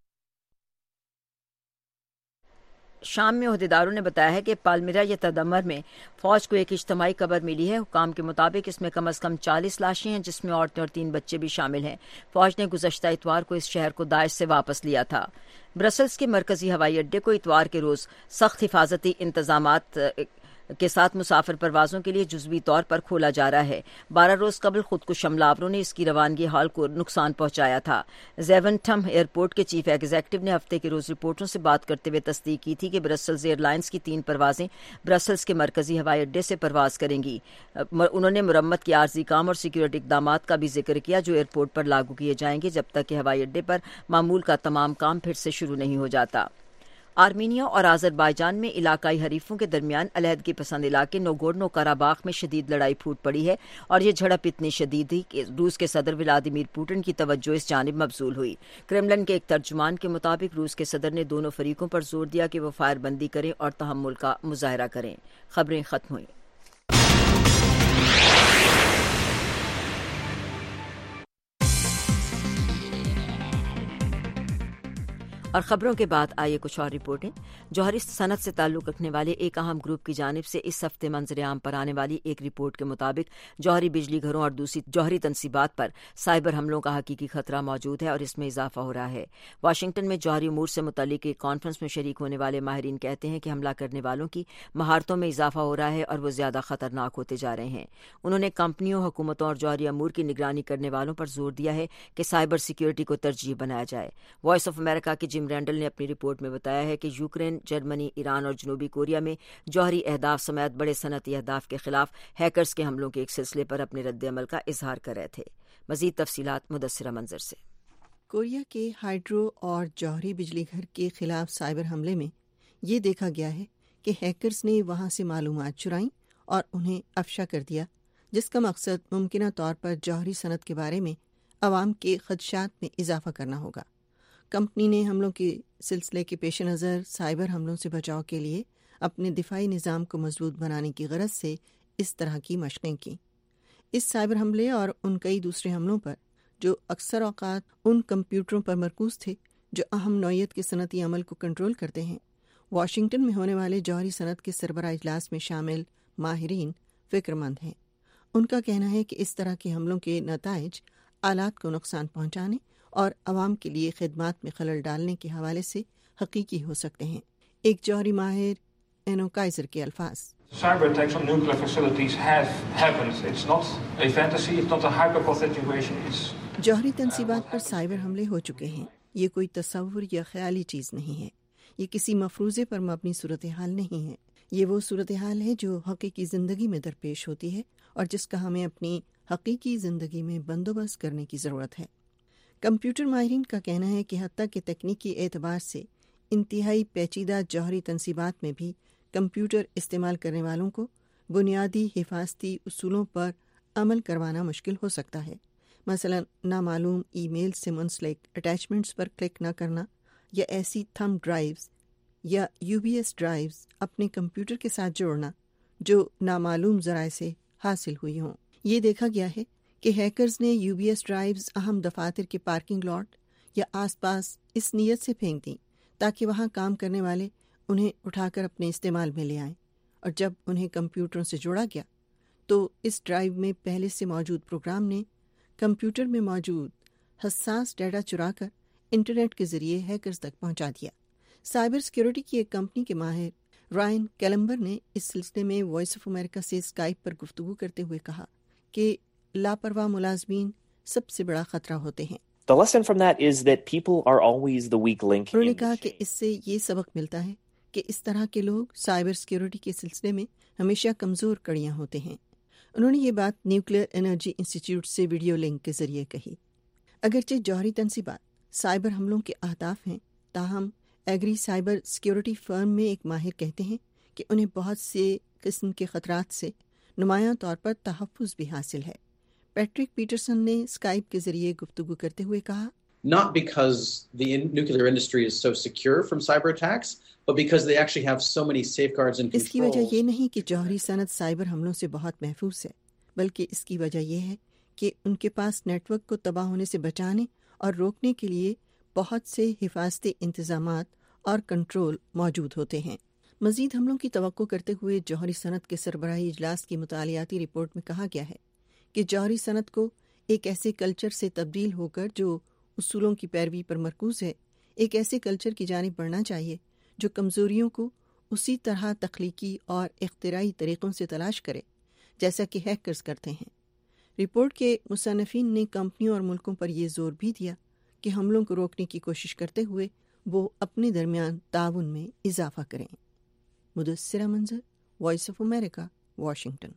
شام میں عہدیداروں نے بتایا ہے کہ پالمیرا یا تدمر میں فوج کو ایک اجتماعی قبر ملی ہے۔ حکام کے مطابق اس میں کم از کم چالیس لاشیں ہیں جس میں عورتیں اور تین بچے بھی شامل ہیں۔ فوج نے گزشتہ اتوار کو اس شہر کو داعش سے واپس لیا تھا۔ برسلز کے مرکزی ہوائی اڈے کو اتوار کے روز سخت حفاظتی انتظامات کے ساتھ مسافر پروازوں کے لیے جزوی طور پر کھولا جا رہا ہے۔ بارہ روز قبل خود کش حملہ آوروں نے اس کی روانگی ہال کو نقصان پہنچایا تھا۔ زیونٹم ایئرپورٹ کے چیف ایگزیکٹو نے ہفتے کے روز رپورٹوں سے بات کرتے ہوئے تصدیق کی تھی کہ برسلز ایئر لائنز کی تین پروازیں برسلز کے مرکزی ہوائی اڈے سے پرواز کریں گی۔ انہوں نے مرمت کے عارضی کام اور سیکیورٹی اقدامات کا بھی ذکر کیا جو ایئرپورٹ پر لاگو کیے جائیں گے جب تک کہ ہوائی اڈے پر معمول کا تمام کام پھر سے شروع نہیں ہو جاتا۔ آرمینیا اور آذربائیجان میں علاقائی حریفوں کے درمیان علیحدگی پسند علاقے نوگورنو کاراباخ میں شدید لڑائی پھوٹ پڑی ہے اور یہ جھڑپ اتنی شدید تھی کہ روس کے صدر ولادیمیر پوٹن کی توجہ اس جانب مبذول ہوئی۔ کرملن کے ایک ترجمان کے مطابق روس کے صدر نے دونوں فریقوں پر زور دیا کہ وہ فائر بندی کریں اور تحمل کا مظاہرہ کریں۔ خبریں ختم ہوئیں۔ اور خبروں کے بعد آئیے کچھ اور رپورٹیں۔ جوہری صنعت سے تعلق رکھنے والے ایک اہم گروپ کی جانب سے اس ہفتے منظر عام پر آنے والی ایک رپورٹ کے مطابق جوہری بجلی گھروں اور دوسری جوہری تنصیبات پر سائبر حملوں کا حقیقی خطرہ موجود ہے اور اس میں اضافہ ہو رہا ہے۔ واشنگٹن میں جوہری امور سے متعلق ایک کانفرنس میں شریک ہونے والے ماہرین کہتے ہیں کہ حملہ کرنے والوں کی مہارتوں میں اضافہ ہو رہا ہے اور وہ زیادہ خطرناک ہوتے جا رہے ہیں۔ انہوں نے کمپنیوں، حکومتوں اور جوہری امور کی نگرانی کرنے والوں پر زور دیا ہے کہ سائبر سیکیورٹی کو ترجیح بنایا جائے۔ وائس آف امریکہ کے جم رینڈل نے اپنی رپورٹ میں بتایا ہے کہ یوکرین، جرمنی، ایران اور جنوبی کوریا میں جوہری اہداف سمیت بڑے صنعتی اہداف کے خلاف ہیکرز کے حملوں کے ایک سلسلے پر اپنے رد عمل کا اظہار کر رہے تھے۔ مزید تفصیلات مدثرہ منظر سے۔ کوریا کے ہائیڈرو اور جوہری بجلی گھر کے خلاف سائبر حملے میں یہ دیکھا گیا ہے کہ ہیکرز نے وہاں سے معلومات چرائیں اور انہیں افشا کر دیا، جس کا مقصد ممکنہ طور پر جوہری صنعت کے بارے میں عوام کے خدشات میں اضافہ کرنا ہوگا۔ کمپنی نے حملوں کے سلسلے کے پیش نظر سائبر حملوں سے بچاؤ کے لیے اپنے دفاعی نظام کو مضبوط بنانے کی غرض سے اس طرح کی مشقیں کیں۔ اس سائبر حملے اور ان کئی دوسرے حملوں پر، جو اکثر اوقات ان کمپیوٹروں پر مرکوز تھے جو اہم نوعیت کے صنعتی عمل کو کنٹرول کرتے ہیں، واشنگٹن میں ہونے والے جوہری صنعت کے سربراہ اجلاس میں شامل ماہرین فکر مند ہیں۔ ان کا کہنا ہے کہ اس طرح کے حملوں کے نتائج آلات کو نقصان پہنچانے اور عوام کے لیے خدمات میں خلل ڈالنے کے حوالے سے حقیقی ہو سکتے ہیں۔ ایک جوہری ماہر اینو کائزر کے الفاظ: Cyber attacks on nuclear facilities have happened. It's not a fantasy, it's not a hypothetical situation. It's جوہری تنصیبات پر سائبر حملے ہو چکے ہیں۔ یہ کوئی تصور یا خیالی چیز نہیں ہے، یہ کسی مفروضے پر مبنی صورتحال نہیں ہے، یہ وہ صورتحال ہے جو حقیقی زندگی میں درپیش ہوتی ہے اور جس کا ہمیں اپنی حقیقی زندگی میں بندوبست کرنے کی ضرورت ہے۔ کمپیوٹر ماہرین کا کہنا ہے کہ حتیٰ کہ تکنیکی اعتبار سے انتہائی پیچیدہ جوہری تنصیبات میں بھی کمپیوٹر استعمال کرنے والوں کو بنیادی حفاظتی اصولوں پر عمل کروانا مشکل ہو سکتا ہے، مثلا نامعلوم ای میل سے منسلک اٹیچمنٹس پر کلک نہ کرنا یا ایسی تھم ڈرائیوز یا یو بی ایس ڈرائیوز اپنے کمپیوٹر کے ساتھ جوڑنا جو نامعلوم ذرائع سے حاصل ہوئی ہوں۔ یہ دیکھا گیا ہے کہ ہیکرز نے یو بی ایس ڈرائیوز اہم دفاتر کے پارکنگ لاٹ یا آس پاس اس نیت سے پھینک دیں تاکہ وہاں کام کرنے والے انہیں اٹھا کر اپنے استعمال میں لے آئیں، اور جب انہیں کمپیوٹروں سے جوڑا گیا تو اس ڈرائیو میں پہلے سے موجود پروگرام نے کمپیوٹر میں موجود حساس ڈیٹا چرا کر انٹرنیٹ کے ذریعے ہیکرز تک پہنچا دیا۔ سائبر سیکیورٹی کی ایک کمپنی کے ماہر رائن کیلمبر نے اس سلسلے میں وائس آف امریکہ سے اسکائپ پر گفتگو کرتے ہوئے کہا کہ لاپرواہ ملازمین سب سے بڑا خطرہ ہوتے ہیں۔ The lesson from that is that people are always the weak link. انہوں نے کہا کہ اس سے یہ سبق ملتا ہے کہ اس طرح کے لوگ سائبر سیکیورٹی کے سلسلے میں ہمیشہ کمزور کڑیاں ہوتے ہیں۔ انہوں نے یہ بات نیوکلیئر انرجی انسٹیٹیوٹ سے ویڈیو لنک کے ذریعے کہی۔ اگرچہ جوہری تنصیبات سائبر حملوں کے اہداف ہیں، تاہم ایگری سائبر سیکیورٹی فرم میں ایک ماہر کہتے ہیں کہ انہیں بہت سے قسم کے خطرات سے نمایاں طور پر تحفظ بھی حاصل ہے۔ پیٹرک پیٹرسن نے اسکائپ کے ذریعے گفتگو کرتے ہوئے کہا، Not because the in- nuclear industry is so secure from cyber attacks, but because they actually have so many safeguards and controls. اس کی وجہ یہ نہیں کہ جوہری صنعت سائبر حملوں سے بہت محفوظ ہے، بلکہ اس کی وجہ یہ ہے کہ ان کے پاس نیٹ ورک کو تباہ ہونے سے بچانے اور روکنے کے لیے بہت سے حفاظتی انتظامات اور کنٹرول موجود ہوتے ہیں۔ مزید حملوں کی توقع کرتے ہوئے جوہری صنعت کے سربراہی اجلاس کی مطالعاتی رپورٹ میں کہا گیا ہے کہ جوہری صنعت کو ایک ایسے کلچر سے تبدیل ہو کر جو اصولوں کی پیروی پر مرکوز ہے، ایک ایسے کلچر کی جانب بڑھنا چاہیے جو کمزوریوں کو اسی طرح تخلیقی اور اختراعی طریقوں سے تلاش کرے جیسا کہ ہیکرز کرتے ہیں۔ رپورٹ کے مصنفین نے کمپنیوں اور ملکوں پر یہ زور بھی دیا کہ حملوں کو روکنے کی کوشش کرتے ہوئے وہ اپنے درمیان تعاون میں اضافہ کریں۔ Mudassira Manzar, voice of America, Washington.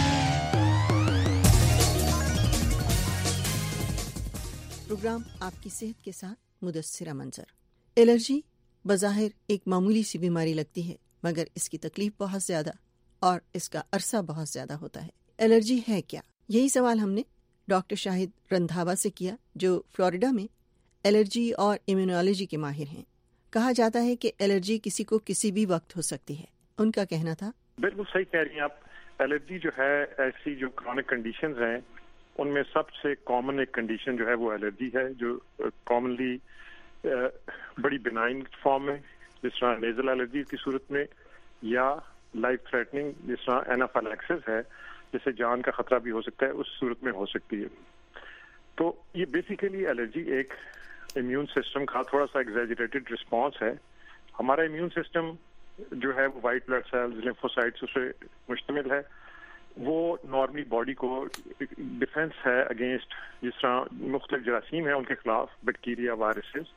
Programme آپ کی صحت کے ساتھ مدثرہ منظر۔ الرجی بظاہر ایک معمولی سی بیماری لگتی ہے، مگر اس کی تکلیف بہت زیادہ اور اس کا عرصہ بہت زیادہ ہوتا ہے۔ الرجی ہے کیا؟ یہی سوال ہم نے ڈاکٹر شاہد رندھاوا سے کیا، جو فلوریڈا میں الرجی اور امیونولوجی کے ماہر ہیں۔ کہا جاتا ہے کہ الرجی کسی کو کسی بھی وقت ہو سکتی ہے۔ ان کا کہنا تھا، بالکل صحیح کہہ رہی ہیں آپ۔ الرجی جو ہے ایسی جو کرونک کنڈیشنز ہیں ان میں سب سے کامن ایک کنڈیشن جو ہے وہ الرجی ہے، جو کامنلی بڑی بینائن فارم میں جس طرح نیزل الرجی کی صورت میں، یا لائف تھریٹننگ جس طرح اینافائلیکسس ہے جس سے جان کا خطرہ بھی ہو سکتا ہے، اس صورت میں ہو سکتی ہے۔ تو یہ بیسیکلی الرجی ایک امیون سسٹم کا تھوڑا سا ایگزیجریٹڈ رسپانس ہے۔ ہمارا امیون سسٹم جو ہے وہ وائٹ بلڈ سیلز، لیمفوسائٹس اس سے مشتمل ہے۔ وہ نارملی باڈی کو ڈیفینس ہے اگینسٹ جس طرح مختلف جراثیم ہیں ان کے خلاف، bacteria, viruses.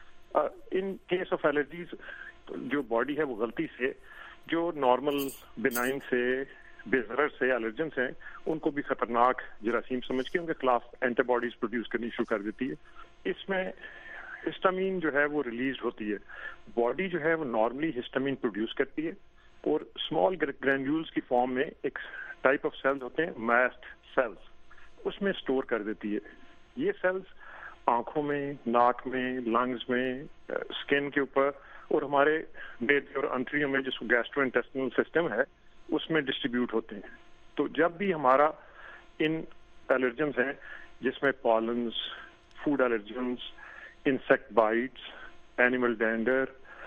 In case of allergies جو باڈی ہے وہ غلطی سے جو نارمل بینائن سے بے ضرر سے الرجنس ہیں ان کو بھی خطرناک جراثیم سمجھ کے ان کے خلاف اینٹی باڈیز پروڈیوس کرنی شروع کر دیتی ہے۔ اس میں ہسٹامین جو ہے وہ ریلیز ہوتی ہے۔ باڈی جو ہے وہ نارملی ہسٹامین پروڈیوس کرتی ہے اور اسمال گرینیولز کی فارم میں ایک ٹائپ آف سیلز ہوتے ہیں میسٹ سیلز، اس میں اسٹور کر دیتی ہے۔ یہ سیلز آنکھوں میں، ناک میں، لنگز میں، اسکن کے اوپر اور ہمارے ڈیڈ اور انٹریوں میں جس کو گیسٹرو انٹیسٹینل سسٹم ہے اس میں ڈسٹریبیوٹ ہوتے ہیں۔ تو جب بھی ہمارا ان الرجنز ہیں جس میں pollens, food allergens, insect bites, animal dander,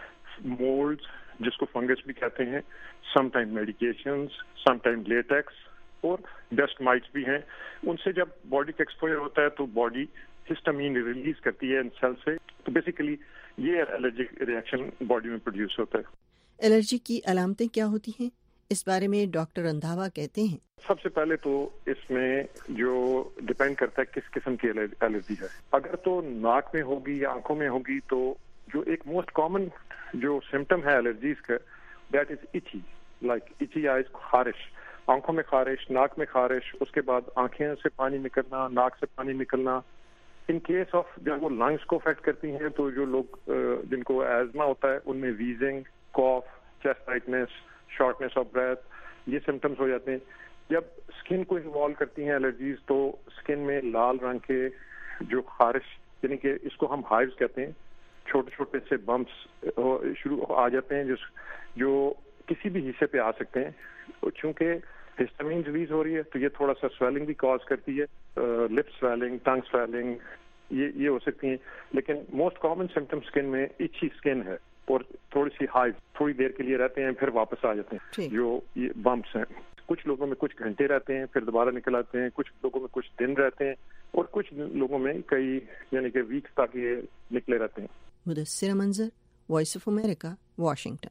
molds جس کو فنگس بھی کہتے ہیں، some time medications, some time latex اور ڈسٹ مائٹس بھی ہیں، ان سے جب باڈی کا ایکسپوجر ہوتا ہے تو باڈی ہسٹامین ریلیز کرتی ہے ان سیل سے۔ تو بیسیکلی یہ الرجک ریئیکشن باڈی میں پروڈیوس ہوتا ہے۔ الرجی کی علامتیں کیا ہوتی ہیں؟ اس بارے میں ڈاکٹر رندھاوا کہتے ہیں، سب سے پہلے تو اس میں جو ڈپینڈ کرتا ہے کس قسم کی الرجی ہے۔ اگر تو ناک میں ہوگی یا آنکھوں میں ہوگی تو جو ایک موسٹ کامن جو سمٹم ہے الرجیز کا that is itchy, like itchy eyes, خارش، آنکھوں میں خارش، ناک میں خارش، اس کے بعد آنکھیں سے پانی نکلنا، ناک سے پانی نکلنا۔ ان کیس آف جب وہ لنگس کو افیکٹ کرتی ہیں تو جو لوگ جن کو ایزما ہوتا ہے ان میں wheezing, cough, chest tightness, shortness of breath, یہ سمٹمس ہو جاتے ہیں۔ جب اسکن کو انوالو کرتی ہیں الرجیز تو اسکن میں لال رنگ کے جو خارش، یعنی کہ اس کو ہم ہائیوز کہتے ہیں، چھوٹے چھوٹے سے بمپس شروع آ جاتے ہیں جس جو کسی بھی حصے پہ آ سکتے ہیں۔ چونکہ ہسٹامین ریلیز ہو رہی ہے تو یہ تھوڑا سا سویلنگ بھی کاز کرتی ہے، لپ سویلنگ، ٹنگ سویلنگ، یہ یہ ہو سکتی ہیں. لیکن موسٹ کامن سمٹم اسکن میں ایچی اسکن ہے اور تھوڑی سی ہائی تھوڑی دیر کے لیے رہتے ہیں پھر واپس آ جاتے ہیں. جو یہ بمپس ہیں کچھ لوگوں میں کچھ گھنٹے رہتے ہیں پھر دوبارہ نکل آتے ہیں, کچھ لوگوں میں کچھ دن رہتے ہیں اور کچھ لوگوں میں کئی یعنی کہ ویکس تک یہ نکلے رہتے ہیں. Mudassar Manzar, voice of America, Washington.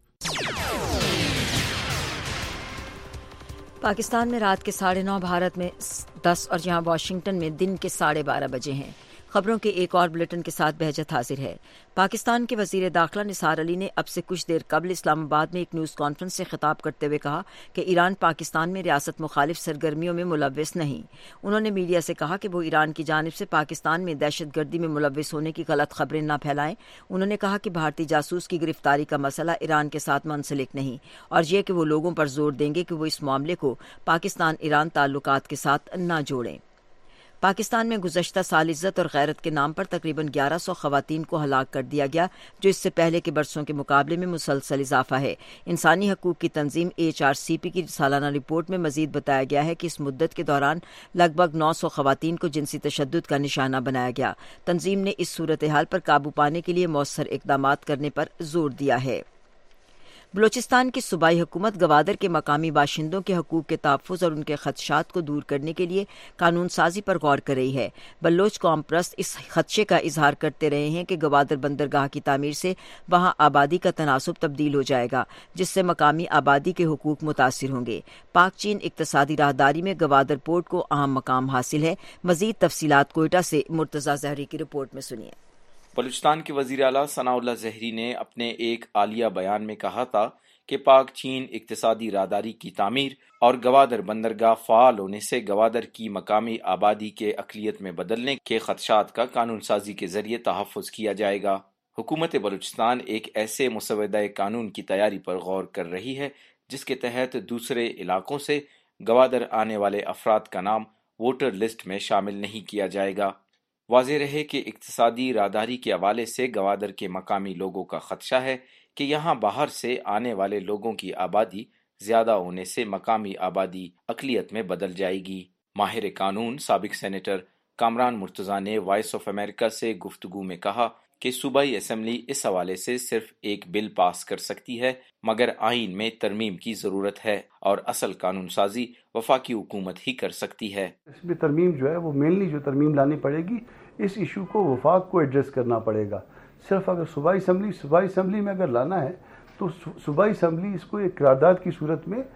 Pakistan میں رات کے ساڑھے نو, بھارت میں دس اور یہاں واشنگٹن میں دن کے ساڑھے بارہ بجے ہیں. خبروں کے ایک اور بلیٹن کے ساتھ بہجت حاضر ہے. پاکستان کے وزیر داخلہ نثار علی نے اب سے کچھ دیر قبل اسلام آباد میں ایک نیوز کانفرنس سے خطاب کرتے ہوئے کہا کہ ایران پاکستان میں ریاست مخالف سرگرمیوں میں ملوث نہیں. انہوں نے میڈیا سے کہا کہ وہ ایران کی جانب سے پاکستان میں دہشت گردی میں ملوث ہونے کی غلط خبریں نہ پھیلائیں. انہوں نے کہا کہ بھارتی جاسوس کی گرفتاری کا مسئلہ ایران کے ساتھ منسلک نہیں اور یہ کہ وہ لوگوں پر زور دیں گے کہ وہ اس معاملے کو پاکستان ایران تعلقات کے ساتھ نہ جوڑیں. پاکستان میں گزشتہ سال عزت اور غیرت کے نام پر تقریباً گیارہ سو خواتین کو ہلاک کر دیا گیا, جو اس سے پہلے کے برسوں کے مقابلے میں مسلسل اضافہ ہے. انسانی حقوق کی تنظیم ایچ آر سی پی کی سالانہ رپورٹ میں مزید بتایا گیا ہے کہ اس مدت کے دوران لگ بھگ نو سو خواتین کو جنسی تشدد کا نشانہ بنایا گیا. تنظیم نے اس صورتحال پر قابو پانے کے لیے مؤثر اقدامات کرنے پر زور دیا ہے. بلوچستان کی صوبائی حکومت گوادر کے مقامی باشندوں کے حقوق کے تحفظ اور ان کے خدشات کو دور کرنے کے لیے قانون سازی پر غور کر رہی ہے. بلوچ قوم پرست اس خدشے کا اظہار کرتے رہے ہیں کہ گوادر بندرگاہ کی تعمیر سے وہاں آبادی کا تناسب تبدیل ہو جائے گا, جس سے مقامی آبادی کے حقوق متاثر ہوں گے. پاک چین اقتصادی راہداری میں گوادر پورٹ کو اہم مقام حاصل ہے. مزید تفصیلات کوئٹہ سے مرتضی زہری کی رپورٹ میں سنیے. بلوچستان کے وزیر اعلیٰ ثناء اللہ زہری نے اپنے ایک عالیہ بیان میں کہا تھا کہ پاک چین اقتصادی راہداری کی تعمیر اور گوادر بندرگاہ فعال ہونے سے گوادر کی مقامی آبادی کے اقلیت میں بدلنے کے خدشات کا قانون سازی کے ذریعے تحفظ کیا جائے گا. حکومت بلوچستان ایک ایسے مسودہ قانون کی تیاری پر غور کر رہی ہے جس کے تحت دوسرے علاقوں سے گوادر آنے والے افراد کا نام ووٹر لسٹ میں شامل نہیں کیا جائے گا. واضح رہے کہ اقتصادی راہداری کے حوالے سے گوادر کے مقامی لوگوں کا خدشہ ہے کہ یہاں باہر سے آنے والے لوگوں کی آبادی زیادہ ہونے سے مقامی آبادی اقلیت میں بدل جائے گی. ماہر قانون سابق سینیٹر کامران مرتضیٰ نے وائس آف امریکہ سے گفتگو میں کہا کہ صوبائی اسمبلی اس حوالے سے صرف ایک بل پاس کر سکتی ہے, مگر آئین میں ترمیم کی ضرورت ہے اور اصل قانون سازی وفاقی حکومت ہی کر سکتی ہے. اس میں ترمیم جو ہے وہ مینلی جو ترمیم لانی پڑے گی, اس ایشو کو وفاق کو ایڈریس کرنا پڑے گا. صرف اگر صوبائی اسمبلی صوبائی اسمبلی میں اگر لانا ہے تو صوبائی اسمبلی اس کو ایک قرارداد کی صورت میں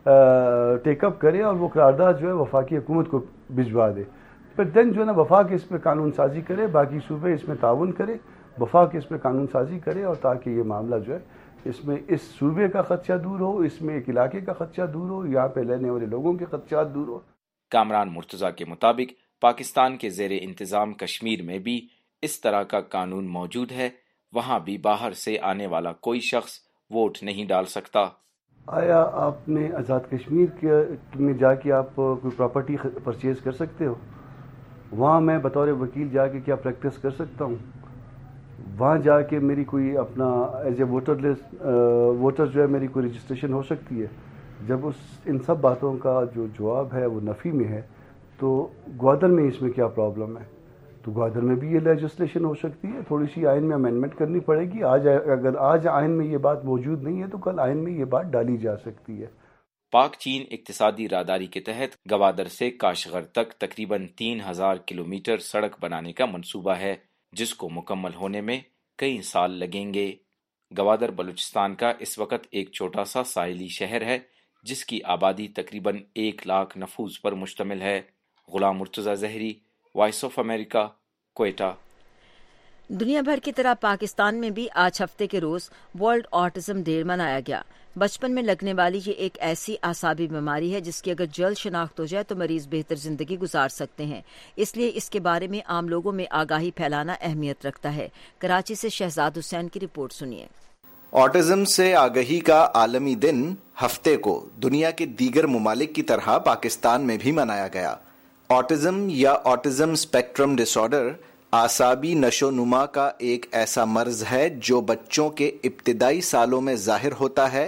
ٹیک اپ کرے اور وہ قرارداد جو ہے وفاقی حکومت کو بھجوا دے. پھر دین جو ہے نا وفاق اس پہ قانون سازی کرے, باقی صوبے اس میں تعاون کرے, وفاق اس پہ قانون سازی کرے اور تاکہ یہ معاملہ جو ہے اس میں اس صوبے کا خدشہ دور ہو, اس میں ایک علاقے کا خدشہ دور ہو, یہاں پہ رہنے والے لوگوں کے خدشات دور ہو. کامران مرتضیٰ کے مطابق پاکستان کے زیر انتظام کشمیر میں بھی اس طرح کا قانون موجود ہے. وہاں بھی باہر سے آنے والا کوئی شخص ووٹ نہیں ڈال سکتا. آیا آپ نے آزاد کشمیر کے میں جا کے آپ کوئی پراپرٹی پرچیز کر سکتے ہو؟ وہاں میں بطور وکیل جا کے کیا پریکٹس کر سکتا ہوں؟ وہاں جا کے میری کوئی اپنا as a voter list voter جو ہے میری کوئی رجسٹریشن ہو سکتی ہے؟ جب اس ان سب باتوں کا جو جواب ہے وہ نفی میں ہے تو گوادر میں اس میں کیا پرابلم ہے؟ تو گوادر میں بھی یہ لیجسلیشن ہو سکتی ہے. تھوڑی سی آئین میں امینڈمنٹ کرنی پڑے گی. آج اگر آج آئین میں یہ بات موجود نہیں ہے تو کل آئین میں یہ بات ڈالی جا سکتی ہے. پاک چین اقتصادی راہداری کے تحت گوادر سے کاشغر تک تقریباً تین ہزار کلومیٹر سڑک بنانے کا منصوبہ ہے, جس کو مکمل ہونے میں کئی سال لگیں گے. گوادر بلوچستان کا اس وقت ایک چھوٹا سا ساحلی شہر ہے جس کی آبادی تقریباً ایک لاکھ نفوس پر مشتمل ہے. Ghulam Murtaza Zehri, voice of America, Quetta. دنیا بھر کی طرح پاکستان میں بھی آج ہفتے کے روز ورلڈ آٹزم ڈے منایا گیا. بچپن میں لگنے والی یہ ایک ایسی اعصابی بیماری ہے جس کی اگر جلد شناخت ہو جائے تو مریض بہتر زندگی گزار سکتے ہیں. اس لیے اس کے بارے میں عام لوگوں میں آگاہی پھیلانا اہمیت رکھتا ہے. کراچی سے شہزاد حسین کی رپورٹ سنیے. آٹزم سے آگہی کا عالمی دن ہفتے کو دنیا کے دیگر ممالک کی طرح پاکستان میں بھی منایا گیا. آٹزم یا آٹزم اسپیکٹرم ڈس آرڈر اعصابی نشو نما کا ایک ایسا مرض ہے جو بچوں کے ابتدائی سالوں میں ظاہر ہوتا ہے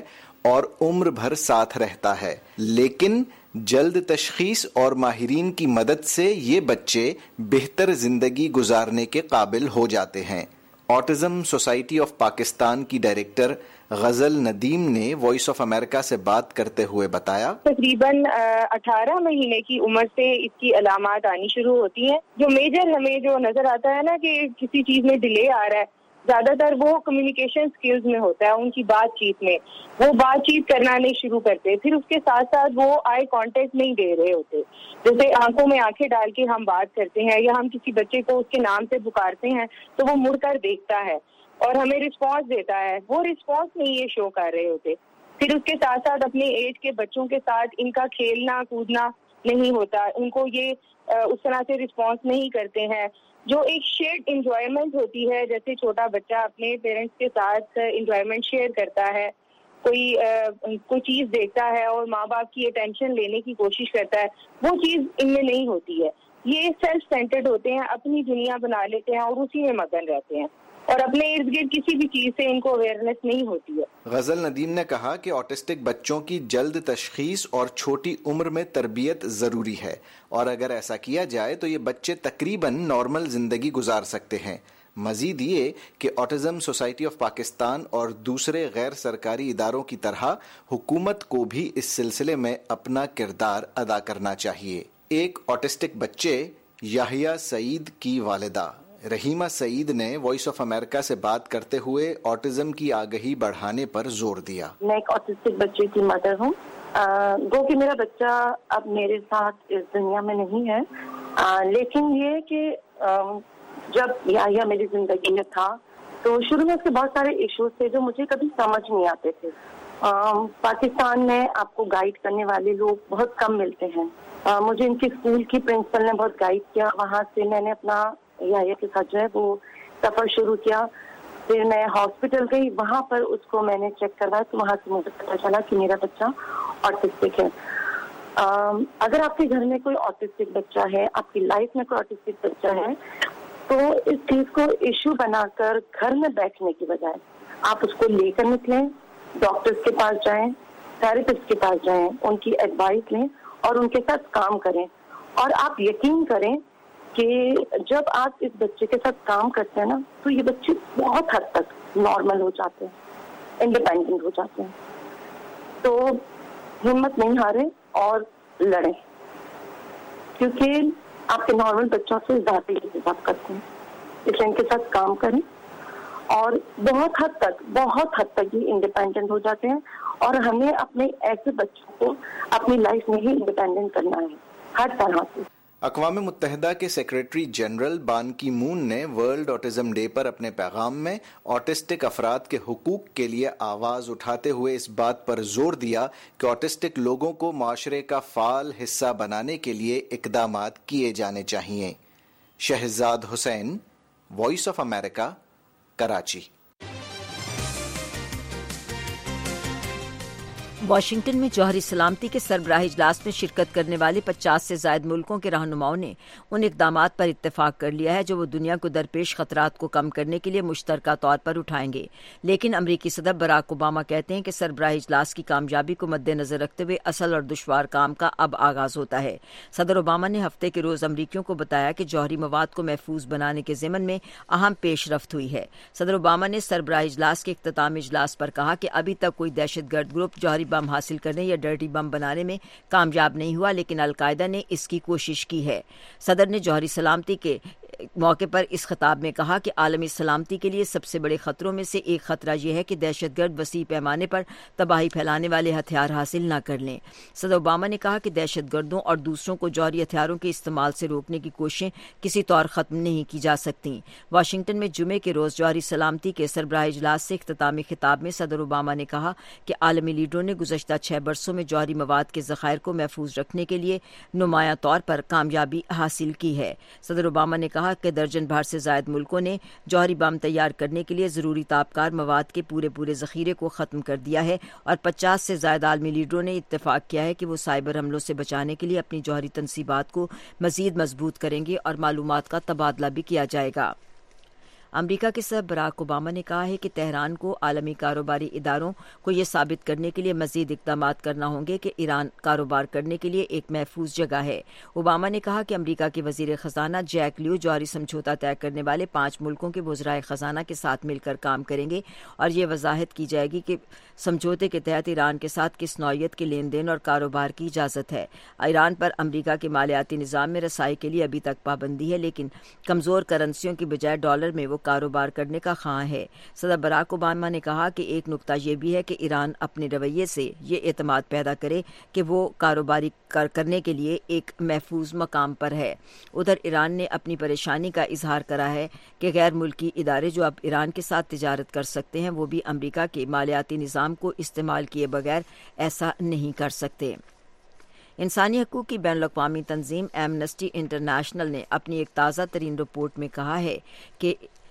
اور عمر بھر ساتھ رہتا ہے، لیکن جلد تشخیص اور ماہرین کی مدد سے یہ بچے بہتر زندگی گزارنے کے قابل ہو جاتے ہیں۔ آٹزم سوسائٹی آف پاکستان کی ڈائریکٹر غزل ندیم نے وائس آف امریکہ سے بات کرتے ہوئے بتایا، تقریباً اٹھارہ مہینے کی عمر سے اس کی علامات آنی شروع ہوتی ہیں۔ جو میجر ہمیں جو نظر آتا ہے نا کہ کسی چیز میں ڈیلے آ رہا ہے، زیادہ تر وہ کمیونیکیشن سکلز میں ہوتا ہے، ان کی بات چیت میں وہ بات چیت کرنا نہیں شروع کرتے، پھر اس کے ساتھ ساتھ وہ آئی کانٹیکٹ نہیں دے رہے ہوتے۔ جیسے آنکھوں میں آنکھیں ڈال کے ہم بات کرتے ہیں یا ہم کسی بچے کو اس کے نام سے پکارتے ہیں تو وہ مڑ کر دیکھتا ہے اور ہمیں رسپانس دیتا ہے، وہ رسپانس نہیں یہ شو کر رہے ہوتے۔ پھر اس کے ساتھ ساتھ اپنے ایج کے بچوں کے ساتھ ان کا کھیلنا کودنا نہیں ہوتا، ان کو یہ اس طرح سے رسپانس نہیں کرتے ہیں۔ جو ایک شیئرڈ انجوائمنٹ ہوتی ہے، جیسے چھوٹا بچہ اپنے پیرنٹس کے ساتھ انجوائمنٹ شیئر کرتا ہے، کوئی کوئی چیز دیکھتا ہے اور ماں باپ کی اٹینشن لینے کی کوشش کرتا ہے، وہ چیز ان میں نہیں ہوتی ہے۔ یہ سیلف سینٹرڈ ہوتے ہیں، اپنی دنیا بنا لیتے ہیں اور اسی میں مگن رہتے ہیں، اور اپنے ارد گرد کسی بھی چیز سے ان کو اویئرنیس نہیں ہوتی ہے۔ غزل ندیم نے کہا کہ آٹسٹک بچوں کی جلد تشخیص اور چھوٹی عمر میں تربیت ضروری ہے، اور اگر ایسا کیا جائے تو یہ بچے تقریباً نارمل زندگی گزار سکتے ہیں۔ مزید یہ کہ آٹزم سوسائٹی آف پاکستان اور دوسرے غیر سرکاری اداروں کی طرح حکومت کو بھی اس سلسلے میں اپنا کردار ادا کرنا چاہیے۔ ایک آٹسٹک بچے یحییٰ سعید کی والدہ رحیمہ سعید نے وائس آف امریکہ سے بات کرتے ہوئے آٹزم کی آگہی بڑھانے پر زور دیا۔ میں ایک آٹسٹک بچے کی مدر ہوں، گو کہ میرا بچہ اب میرے ساتھ اس دنیا میں نہیں ہے، لیکن یہ کہ جب یحییٰ میری زندگی میں تھا تو شروع میں اس کے بہت سارے ایشوز تھے جو مجھے کبھی سمجھ نہیں آتے تھے۔ پاکستان میں آپ کو گائیڈ کرنے والے لوگ بہت کم ملتے ہیں۔ مجھے ان کی اسکول کی پرنسپل نے بہت گائیڈ کیا، وہاں سے میں نے اپنا یحییٰ کے ساتھ جو ہے وہ سفر شروع کیا۔ پھر میں ہاسپٹل گئی، وہاں پر اس کو میں نے چیک کروایا تو وہاں سے مجھے پتا چلا کہ میرا بچہ آٹسٹک ہے۔ اگر آپ کے گھر میں کوئی آٹسٹک بچہ ہے، آپ کی لائف میں کوئی آٹسٹک بچہ ہے، تو اس چیز کو ایشو بنا کر گھر میں بیٹھنے کی بجائے آپ اس کو لے کر نکلیں، ڈاکٹرز کے پاس جائیں، تھراپسٹ کے پاس جائیں، ان کی ایڈوائس لیں اور ان کے ساتھ کام کریں۔ اور آپ یقین کریں کہ جب آپ اس بچے کے ساتھ کام کرتے ہیں نا تو یہ بچے بہت حد تک نارمل ہو جاتے ہیں، انڈیپینڈنٹ ہو جاتے ہیں۔ تو ہمت نہیں ہاریں اور لڑیں، کیونکہ آپ کے نارمل بچوں سے زیادہ حساب کرتے ہیں، اس لیے ان کے ساتھ کام کریں اور بہت حد تک بہت حد تک یہ انڈیپینڈنٹ ہو جاتے ہیں۔ اور ہمیں اپنے ایسے بچوں کو اپنی لائف میں ہی انڈیپینڈنٹ کرنا ہے ہر طرح سے۔ اقوام متحدہ کے سیکریٹری جنرل بان کی مون نے ورلڈ آٹزم ڈے پر اپنے پیغام میں آٹسٹک افراد کے حقوق کے لیے آواز اٹھاتے ہوئے اس بات پر زور دیا کہ آٹسٹک لوگوں کو معاشرے کا فعال حصہ بنانے کے لیے اقدامات کیے جانے چاہیے۔ Shahzad Hussain, voice of America, Karachi. Washington میں جوہری سلامتی کے سربراہی اجلاس میں شرکت کرنے والے پچاس سے زائد ملکوں کے رہنماؤں نے ان اقدامات پر اتفاق کر لیا ہے جو وہ دنیا کو درپیش خطرات کو کم کرنے کے لیے مشترکہ طور پر اٹھائیں گے۔ لیکن امریکی صدر براک اوباما کہتے ہیں کہ سربراہی اجلاس کی کامیابی کو مد نظر رکھتے ہوئے اصل اور دشوار کام کا اب آغاز ہوتا ہے۔ صدر اوباما نے ہفتے کے روز امریکیوں کو بتایا کہ جوہری مواد کو محفوظ بنانے کے ضمن میں اہم پیش رفت ہوئی ہے۔ صدر اوباما نے سربراہی اجلاس کے اختتامی اجلاس پر کہا کہ ابھی تک کوئی دہشت گرد گروپ جوہری بم حاصل کرنے یا ڈرٹی بم بنانے میں کامیاب نہیں ہوا، لیکن القاعدہ نے اس کی کوشش کی ہے۔ صدر نے جوہری سلامتی کے موقع پر اس خطاب میں کہا کہ عالمی سلامتی کے لیے سب سے بڑے خطروں میں سے ایک خطرہ یہ ہے کہ دہشت گرد وسیع پیمانے پر تباہی پھیلانے والے ہتھیار حاصل نہ کر لیں۔ صدر اوباما نے کہا کہ دہشت گردوں اور دوسروں کو جوہری ہتھیاروں کے استعمال سے روکنے کی کوششیں کسی طور ختم نہیں کی جا سکتی۔ واشنگٹن میں جمعے کے روز جوہری سلامتی کے سربراہی اجلاس سے اختتامی خطاب میں صدر اوباما نے کہا کہ عالمی لیڈروں نے گزشتہ چھ برسوں میں جوہری مواد کے ذخائر کو محفوظ رکھنے کے لیے نمایاں طور پر کامیابی حاصل کی ہے۔ صدر اوباما نے کہا کہ درجن بھر سے زائد ملکوں نے جوہری بم تیار کرنے کے لیے ضروری تابکار مواد کے پورے پورے ذخیرے کو ختم کر دیا ہے اور پچاس سے زائد عالمی لیڈروں نے اتفاق کیا ہے کہ وہ سائبر حملوں سے بچانے کے لیے اپنی جوہری تنصیبات کو مزید مضبوط کریں گے اور معلومات کا تبادلہ بھی کیا جائے گا۔ امریکہ کے صدر براک اوباما نے کہا ہے کہ تہران کو عالمی کاروباری اداروں کو یہ ثابت کرنے کے لیے مزید اقدامات کرنا ہوں گے کہ ایران کاروبار کرنے کے لیے ایک محفوظ جگہ ہے۔ اوباما نے کہا کہ امریکہ کے وزیر خزانہ جیک لیو جوہری سمجھوتہ طے کرنے والے پانچ ملکوں کے وزرائے خزانہ کے ساتھ مل کر کام کریں گے اور یہ وضاحت کی جائے گی کہ سمجھوتے کے تحت ایران کے ساتھ کس نوعیت کے لین دین اور کاروبار کی اجازت ہے۔ ایران پر امریکہ کے مالیاتی نظام میں رسائی کے لیے ابھی تک پابندی ہے، لیکن کمزور کرنسیوں کی بجائے ڈالر میں وہ کاروبار کرنے کا خواہاں ہے۔ صدر براک اوباما نے کہا کہ ایک نکتہ یہ بھی ہے کہ ایران اپنے رویے سے یہ اعتماد پیدا کرے کہ وہ کاروباری کرنے کے لیے ایک محفوظ مقام پر ہے۔ ادھر ایران نے اپنی پریشانی کا اظہار کرا ہے کہ غیر ملکی ادارے جو اب ایران کے ساتھ تجارت کر سکتے ہیں وہ بھی امریکہ کے مالیاتی نظام کو استعمال کیے بغیر ایسا نہیں کر سکتے۔ انسانی حقوق کی بین الاقوامی تنظیم ایمنسٹی انٹرنیشنل نے اپنی ایک تازہ ترین رپورٹ میں کہا ہے کہ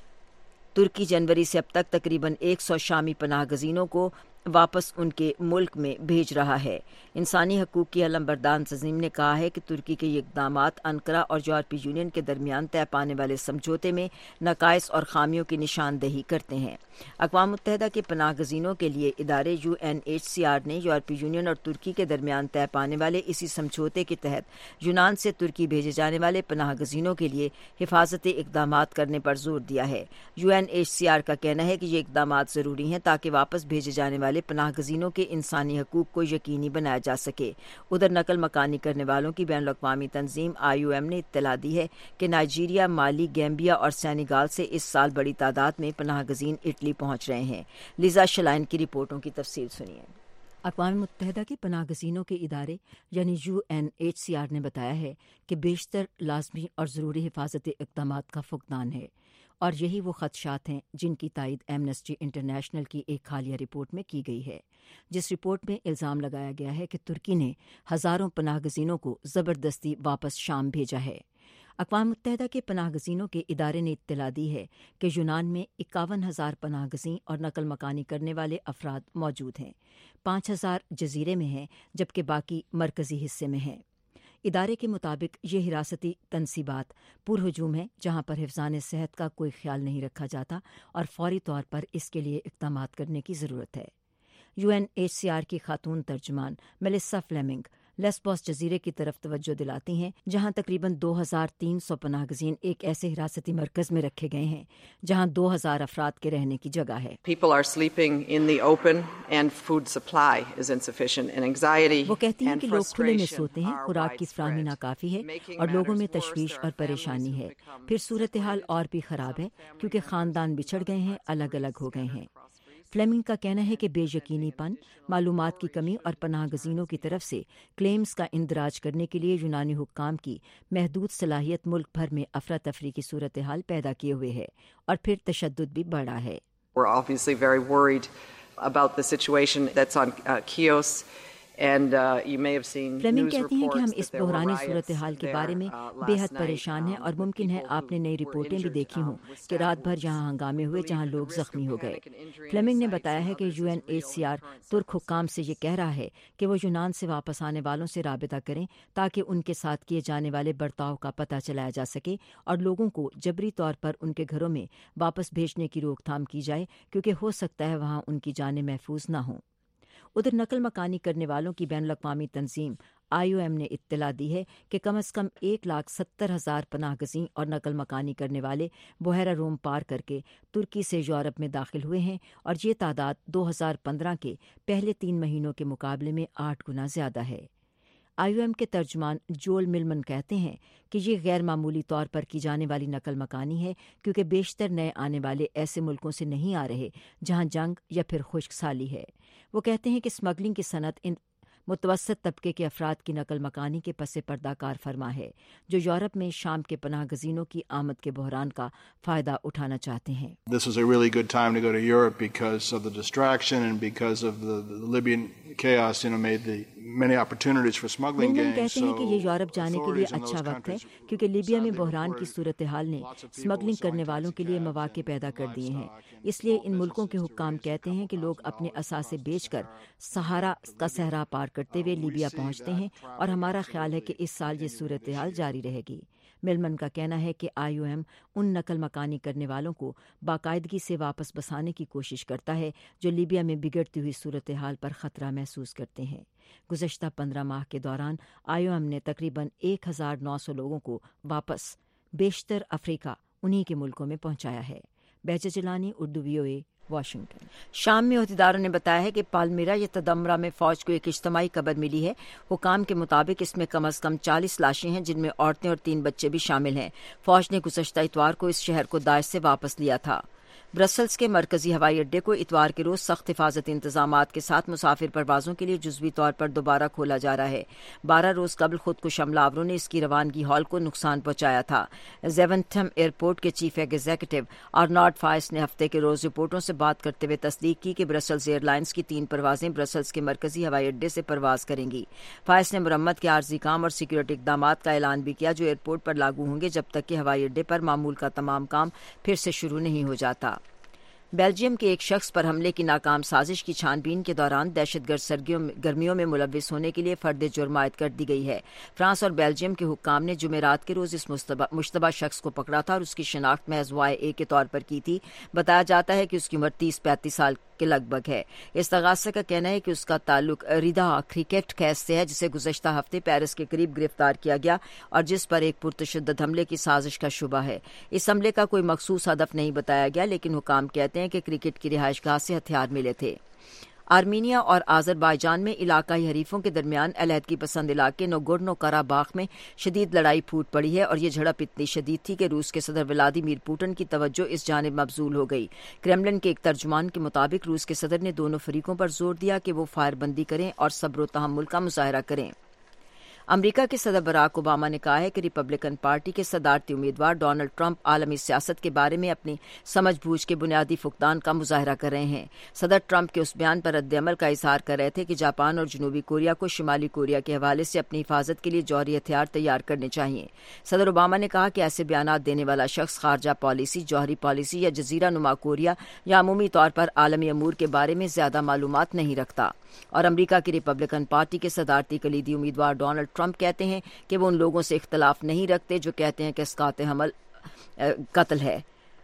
ترکی جنوری سے اب تک تقریباً ایک سو شامی پناہ گزینوں کو واپس ان کے ملک میں بھیج رہا ہے۔ انسانی حقوق کی علمبردار تنظیم نے کہا ہے کہ ترکی کے یہ اقدامات انقرہ اور یورپی یونین کے درمیان طے پانے والے سمجھوتے میں نقائص اور خامیوں کی نشاندہی کرتے ہیں۔ اقوام متحدہ کے پناہ گزینوں کے لیے ادارے U N H C R نے یورپی یونین اور ترکی کے درمیان طے پانے والے اسی سمجھوتے کے تحت یونان سے ترکی بھیجے جانے والے پناہ گزینوں کے لیے حفاظتی اقدامات کرنے پر زور دیا ہے۔ U N H C R کا کہنا ہے کہ یہ اقدامات ضروری ہیں تاکہ واپس بھیجے جانے والے پناہ گزینوں کے انسانی حقوق کو یقینی بنایا جا سکے۔ ادھر نقل مکانی کرنے والوں کی بین الاقوامی تنظیم آئی او ایم نے اطلاع دی ہے کہ نائجیریا، مالی، گیمبیا اور سینیگال سے اس سال بڑی تعداد میں پناہ گزین اٹلی پہنچ رہے ہیں۔ لیزا شلائن کی رپورٹوں کی تفصیل سنیے۔ اقوام متحدہ کے پناہ گزینوں کے ادارے یعنی U N H C R نے بتایا ہے کہ بیشتر لازمی اور ضروری حفاظتی اقدامات کا فقدان ہے، اور یہی وہ خدشات ہیں جن کی تائید ایمنسٹی انٹرنیشنل کی ایک حالیہ رپورٹ میں کی گئی ہے، جس رپورٹ میں الزام لگایا گیا ہے کہ ترکی نے ہزاروں پناہ گزینوں کو زبردستی واپس شام بھیجا ہے۔ اقوام متحدہ کے پناہ گزینوں کے ادارے نے اطلاع دی ہے کہ یونان میں اکاون ہزار پناہ گزین اور نقل مکانی کرنے والے افراد موجود ہیں، پانچ ہزار جزیرے میں ہیں جبکہ باقی مرکزی حصے میں ہیں۔ ادارے کے مطابق یہ حراستی تنصیبات پرہجوم ہیں جہاں پر حفظان صحت کا کوئی خیال نہیں رکھا جاتا اور فوری طور پر اس کے لیے اقدامات کرنے کی ضرورت ہے۔ U N H C R کی خاتون ترجمان میلیسا فلیمنگ لیسبوس جزیرے کی طرف توجہ دلاتی ہیں جہاں تقریباً دو ہزار تین سو پناہ گزین ایک ایسے حراستی مرکز میں رکھے گئے ہیں جہاں دو ہزار افراد کے رہنے کی جگہ ہے۔ وہ کہتی ہیں کہ لوگ کھلے میں سوتے ہیں، خوراک کی فراہمی ناکافی ہے اور لوگوں میں تشویش اور پریشانی ہے۔ پھر صورتحال اور بھی خراب ہے کیونکہ خاندان بچھڑ گئے ہیں، الگ الگ ہو گئے ہیں۔ فلیمنگ کا کہنا ہے کہ بے یقینی پن، معلومات کی کمی اور پناہ گزینوں کی طرف سے کلیمز کا اندراج کرنے کے لیے یونانی حکام کی محدود صلاحیت ملک بھر میں افراتفری کی صورتحال پیدا کیے ہوئے ہے اور پھر تشدد بھی بڑھا ہے۔ فلیمنگ کہتی ہیں کہ ہم اس بحرانی صورتحال کے بارے میں بے حد پریشان ہیں اور ممکن ہے آپ نے نئی رپورٹیں بھی دیکھی ہوں کہ رات بھر جہاں ہنگامے ہوئے جہاں لوگ زخمی ہو گئے۔ فلیمنگ نے بتایا ہے کہ U N H C R ترک حکام سے یہ کہہ رہا ہے کہ وہ یونان سے واپس آنے والوں سے رابطہ کریں تاکہ ان کے ساتھ کیے جانے والے برتاؤ کا پتہ چلایا جا سکے اور لوگوں کو جبری طور پر ان کے گھروں میں واپس بھیجنے کی روک تھام کی جائے کیونکہ ہو سکتا ہے وہاں ان کی جانیں محفوظ نہ ہوں۔ ادھر نقل مکانی کرنے والوں کی بین الاقوامی تنظیم آئی او ایم نے اطلاع دی ہے کہ کم از کم ایک لاکھ ستر ہزار پناہ گزین اور نقل مکانی کرنے والے بحیرہ روم پار کر کے ترکی سے یورپ میں داخل ہوئے ہیں اور یہ تعداد دو ہزار پندرہ کے پہلے تین مہینوں کے مقابلے میں آٹھ گنا زیادہ ہے۔ آئی او ایم کے ترجمان جول ملمن کہتے ہیں کہ یہ غیر معمولی طور پر کی جانے والی نقل مکانی ہے کیونکہ بیشتر نئے آنے والے ایسے ملکوں سے نہیں آ رہے جہاں جنگ یا پھر خشک سالی ہے۔ وہ کہتے ہیں کہ اسمگلنگ کی صنعت ان متوسط طبقے کے افراد کی نقل مکانی کے پس پردہ کار فرما ہے جو یورپ میں شام کے پناہ گزینوں کی آمد کے بحران کا فائدہ اٹھانا چاہتے ہیں۔ This is a really good time to go to Europe because of the distraction and because of the, the Libyan chaos, you know, made the many opportunities for smuggling gangs. کہتے ہیں کہ یہ یورپ جانے کے لیے اچھا وقت ہے کیونکہ لیبیا میں بحران کی صورتحال نے اسمگلنگ کرنے والوں کے لیے مواقع پیدا کر دیے ہیں۔ اس لیے ان ملکوں کے حکام کہتے ہیں کہ لوگ اپنے اثاثے بیچ کر سہارا کا صحرا پار کرتے ہوئے لیبیا پہنچتے ہیں اور ہمارا خیال ہے کہ اس سال یہ صورتحال جاری رہے گی۔ ملمن کا کہنا ہے کہ آئی او ایم ان نقل مکانی کرنے والوں کو باقاعدگی سے واپس بسانے کی کوشش کرتا ہے جو لیبیا میں بگڑتی ہوئی صورتحال پر خطرہ محسوس کرتے ہیں۔ گزشتہ پندرہ ماہ کے دوران آئی او ایم نے تقریباً ایک ہزار نو سو لوگوں کو واپس بیشتر افریقہ انہی کے ملکوں میں پہنچایا ہے۔ Bija Jilani, Urdu V O A, Washington. شام میں عہدیداروں نے بتایا ہے کہ پالمیرا یا تدمرہ میں فوج کو ایک اجتماعی قبر ملی ہے۔ حکام کے مطابق اس میں کم از کم چالیس لاشیں ہیں جن میں عورتیں اور تین بچے بھی شامل ہیں۔ فوج نے گزشتہ اتوار کو اس شہر کو داعش سے واپس لیا تھا۔ برسلز کے مرکزی ہوائی اڈے کو اتوار کے روز سخت حفاظتی انتظامات کے ساتھ مسافر پروازوں کے لیے جزوی طور پر دوبارہ کھولا جا رہا ہے۔ بارہ روز قبل خود کش حملہ آوروں نے اس کی روانگی ہال کو نقصان پہنچایا تھا۔ زیونتھم ایئرپورٹ کے چیف ایگزیکٹو آرنالڈ فائس نے ہفتے کے روز رپورٹوں سے بات کرتے ہوئے تصدیق کی کہ برسلز ایئر لائنز کی تین پروازیں برسلز کے مرکزی ہوائی اڈے سے پرواز کریں گی۔ فائس نے مرمت کے عارضی کام اور سیکورٹی اقدامات کا اعلان بھی کیا جو ایئرپورٹ پر لاگو ہوں گے جب تک کہ ہوائی اڈے پر معمول کا تمام کام پھر سے شروع نہیں ہو جاتا۔ بیلجیم کے ایک شخص پر حملے کی ناکام سازش کی چھان بین کے دوران دہشت گرد گرمیوں میں ملوث ہونے کے لیے فرد جرم عائد کر دی گئی ہے۔ فرانس اور بیلجیم کے حکام نے جمعرات کے روز اس مشتبہ شخص کو پکڑا تھا اور اس کی شناخت محض وائی اے کے طور پر کی تھی۔ بتایا جاتا ہے کہ اس کی عمر تیس پینتیس سال کے لگ بھگ ہے۔ استغاثہ کا کہنا ہے کہ اس کا تعلق ریدا کرکٹ کیس سے ہے جسے گزشتہ ہفتے پیرس کے قریب گرفتار کیا گیا اور جس پر ایک پرتشدد حملے کی سازش کا شبہ ہے۔ اس حملے کا کوئی مخصوص ہدف نہیں بتایا گیا لیکن حکام کہتے ہیں کہ کرکٹ کی رہائش گاہ سے ہتھیار ملے تھے۔ آرمینیا اور آذربائیجان میں علاقائی حریفوں کے درمیان علیحدگی پسند علاقے نوگورنو قراباخ میں شدید لڑائی پھوٹ پڑی ہے اور یہ جھڑپ اتنی شدید تھی کہ روس کے صدر ولادیمیر پوٹن کی توجہ اس جانب مبذول ہو گئی۔ کریملن کے ایک ترجمان کے مطابق روس کے صدر نے دونوں فریقوں پر زور دیا کہ وہ فائر بندی کریں اور صبر و تحمل کا مظاہرہ کریں۔ امریکہ کے صدر براک اوباما نے کہا ہے کہ ریپبلکن پارٹی کے صدارتی امیدوار ڈونلڈ ٹرمپ عالمی سیاست کے بارے میں اپنی سمجھ بوجھ کے بنیادی فقدان کا مظاہرہ کر رہے ہیں۔ صدر ٹرمپ کے اس بیان پر رد عمل کا اظہار کر رہے تھے کہ جاپان اور جنوبی کوریا کو شمالی کوریا کے حوالے سے اپنی حفاظت کے لیے جوہری ہتھیار تیار کرنے چاہیے۔ صدر اوباما نے کہا کہ ایسے بیانات دینے والا شخص خارجہ پالیسی، جوہری پالیسی یا جزیرہ نما کوریا یا عمومی طور پر عالمی امور کے بارے میں زیادہ معلومات نہیں رکھتا۔ اور امریکہ کی ریپبلکن پارٹی کے صدارتی کلیدی امیدوار ڈونلڈ ٹرمپ کہتے ہیں کہ وہ ان لوگوں سے اختلاف نہیں رکھتے جو کہتے ہیں کہ اسقاط حمل قتل ہے۔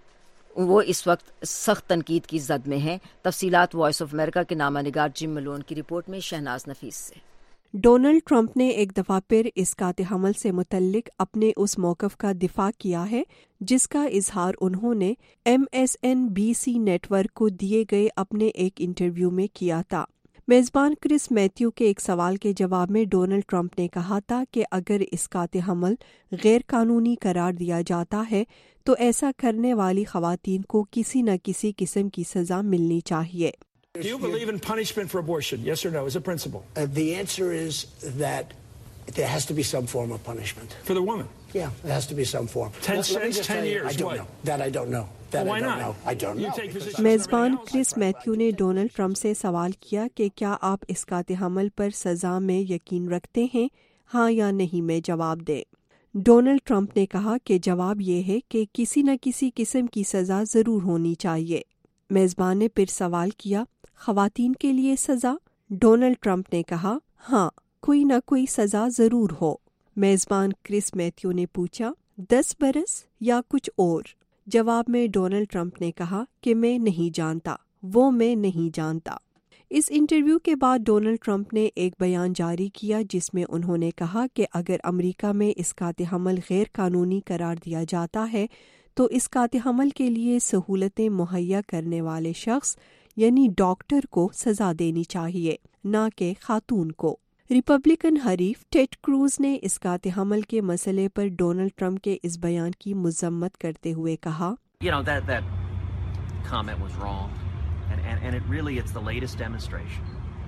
وہ اس وقت سخت تنقید کی زد میں ہیں۔ تفصیلات وائس آف امریکہ کے نامہ نگار جم ملون کی رپورٹ میں شہناز نفیس سے۔ ڈونلڈ ٹرمپ نے ایک دفعہ پھر اسقاط حمل سے متعلق اپنے اس موقف کا دفاع کیا ہے جس کا اظہار انہوں نے M S N B C network کو دیے گئے اپنے ایک انٹرویو میں کیا تھا۔ میزبان کرس میتھیو کے ایک سوال کے جواب میں ڈونلڈ ٹرمپ نے کہا تھا کہ اگر اسقاط حمل غیر قانونی قرار دیا جاتا ہے تو ایسا کرنے والی خواتین کو کسی نہ کسی قسم کی سزا ملنی چاہیے۔ Do you believe in punishment for abortion? Yes or no, as a principle? Uh, the answer is that there has to be some form of punishment. For the woman? Yeah, there has to be some form. Ten cents, ten years, I don't what? know. That I don't know. That Why I don't not? know. I don't know. میزبان کرس میتھیو نے ڈونلڈ ٹرمپ سے سوال کیا کہ کیا آپ اسقاط حمل پر سزا میں یقین رکھتے ہیں، ہاں یا نہیں میں جواب دیں۔ ڈونلڈ ٹرمپ نے کہا کہ جواب یہ ہے کہ کسی نہ کسی قسم کی سزا ضرور ہونی چاہیے۔ میزبان نے پھر سوال کیا، خواتین کے لیے سزا؟ ڈونلڈ ٹرمپ نے کہا، ہاں، کوئی نہ کوئی سزا ضرور ہو۔ میزبان کرس میتھیو نے پوچھا، دس برس یا کچھ اور؟ جواب میں ڈونلڈ ٹرمپ نے کہا کہ میں نہیں جانتا، وہ میں نہیں جانتا۔ اس انٹرویو کے بعد ڈونلڈ ٹرمپ نے ایک بیان جاری کیا جس میں انہوں نے کہا کہ اگر امریکہ میں اسقاط حمل غیر قانونی قرار دیا جاتا ہے تو اسقاط حمل کے لیے سہولتیں مہیا کرنے والے شخص یعنی ڈاکٹر کو سزا دینی چاہیے، نہ کہ خاتون کو۔ ریپبلکن حریف ٹیڈ کروز نے اسقاط حمل کے مسئلے پر ڈونلڈ ٹرمپ کے اس بیان کی مذمت کرتے ہوئے کہا، You know, that, that comment was wrong, and, and, and it really, it's the latest demonstration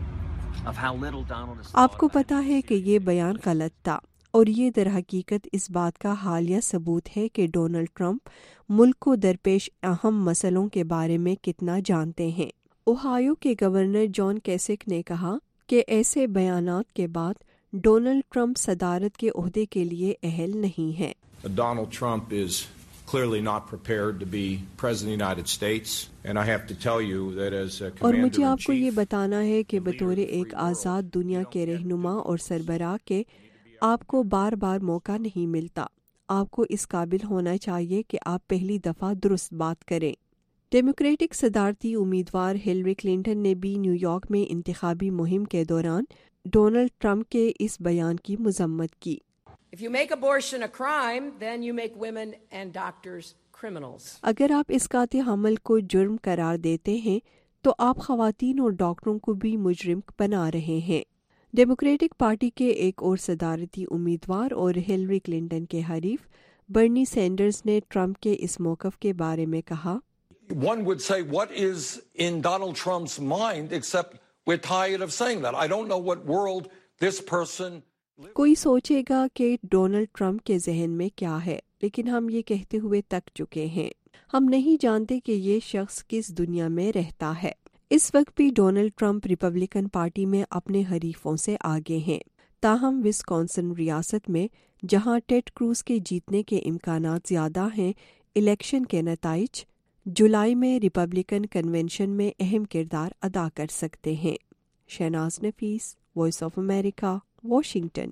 of how little Donald is آپ کو پتا ہے کہ یہ بیان غلط تھا اور یہ در حقیقت اس بات کا حالیہ ثبوت ہے کہ ڈونلڈ ٹرمپ ملک کو درپیش اہم مسئلوں کے بارے میں کتنا جانتے ہیں۔ اوہایو کے گورنر جان کیسک نے کہا کہ ایسے بیانات کے بعد ڈونلڈ ٹرمپ صدارت کے عہدے کے لیے اہل نہیں ہے۔ Donald Trump is clearly not prepared to be president of the United States, and I have to tell you that as a اور مجھے commander in آپ کو یہ chief, بتانا ہے کہ بطور ایک آزاد دنیا کے رہنما اور سربراہ کے آپ کو بار بار موقع نہیں ملتا. آپ کو اس قابل ہونا چاہیے کہ آپ پہلی دفعہ درست بات کریں. ڈیموکریٹک صدارتی امیدوار ہلری کلنٹن نے بھی نیو یارک میں انتخابی مہم کے دوران ڈونلڈ ٹرمپ کے اس بیان کی مذمت کی. If you make abortion a crime, then you make women and doctors criminals. اگر آپ اسقاط حمل کو جرم قرار دیتے ہیں تو آپ خواتین اور ڈاکٹروں کو بھی مجرم بنا رہے ہیں. ڈیموکریٹک پارٹی کے ایک اور صدارتی امیدوار اور ہلری کلنٹن کے حریف برنی سینڈرز نے ٹرمپ کے اس موقف کے بارے میں کہا، One would say, what is in Donald Trump's mind, except we're tired of saying that. I don't know what world this person... کوئی سوچے گا کہ ڈونلڈ ٹرمپ کے ذہن میں کیا ہے، لیکن ہم یہ کہتے ہوئے تک چکے ہیں. ہم نہیں جانتے کہ یہ شخص کس دنیا میں رہتا ہے. اس وقت بھی ڈونلڈ ٹرمپ ریپبلکن پارٹی میں اپنے حریفوں سے آگے ہیں. تاہم وسکونسن ریاست میں جہاں ٹیڈ کروز کے جیتنے کے امکانات زیادہ ہیں، الیکشن کے نتائج جولائی میں ریپبلکن کنونشن میں اہم کردار ادا کر سکتے ہیں. Shahnaz Nafees, voice of America, Washington.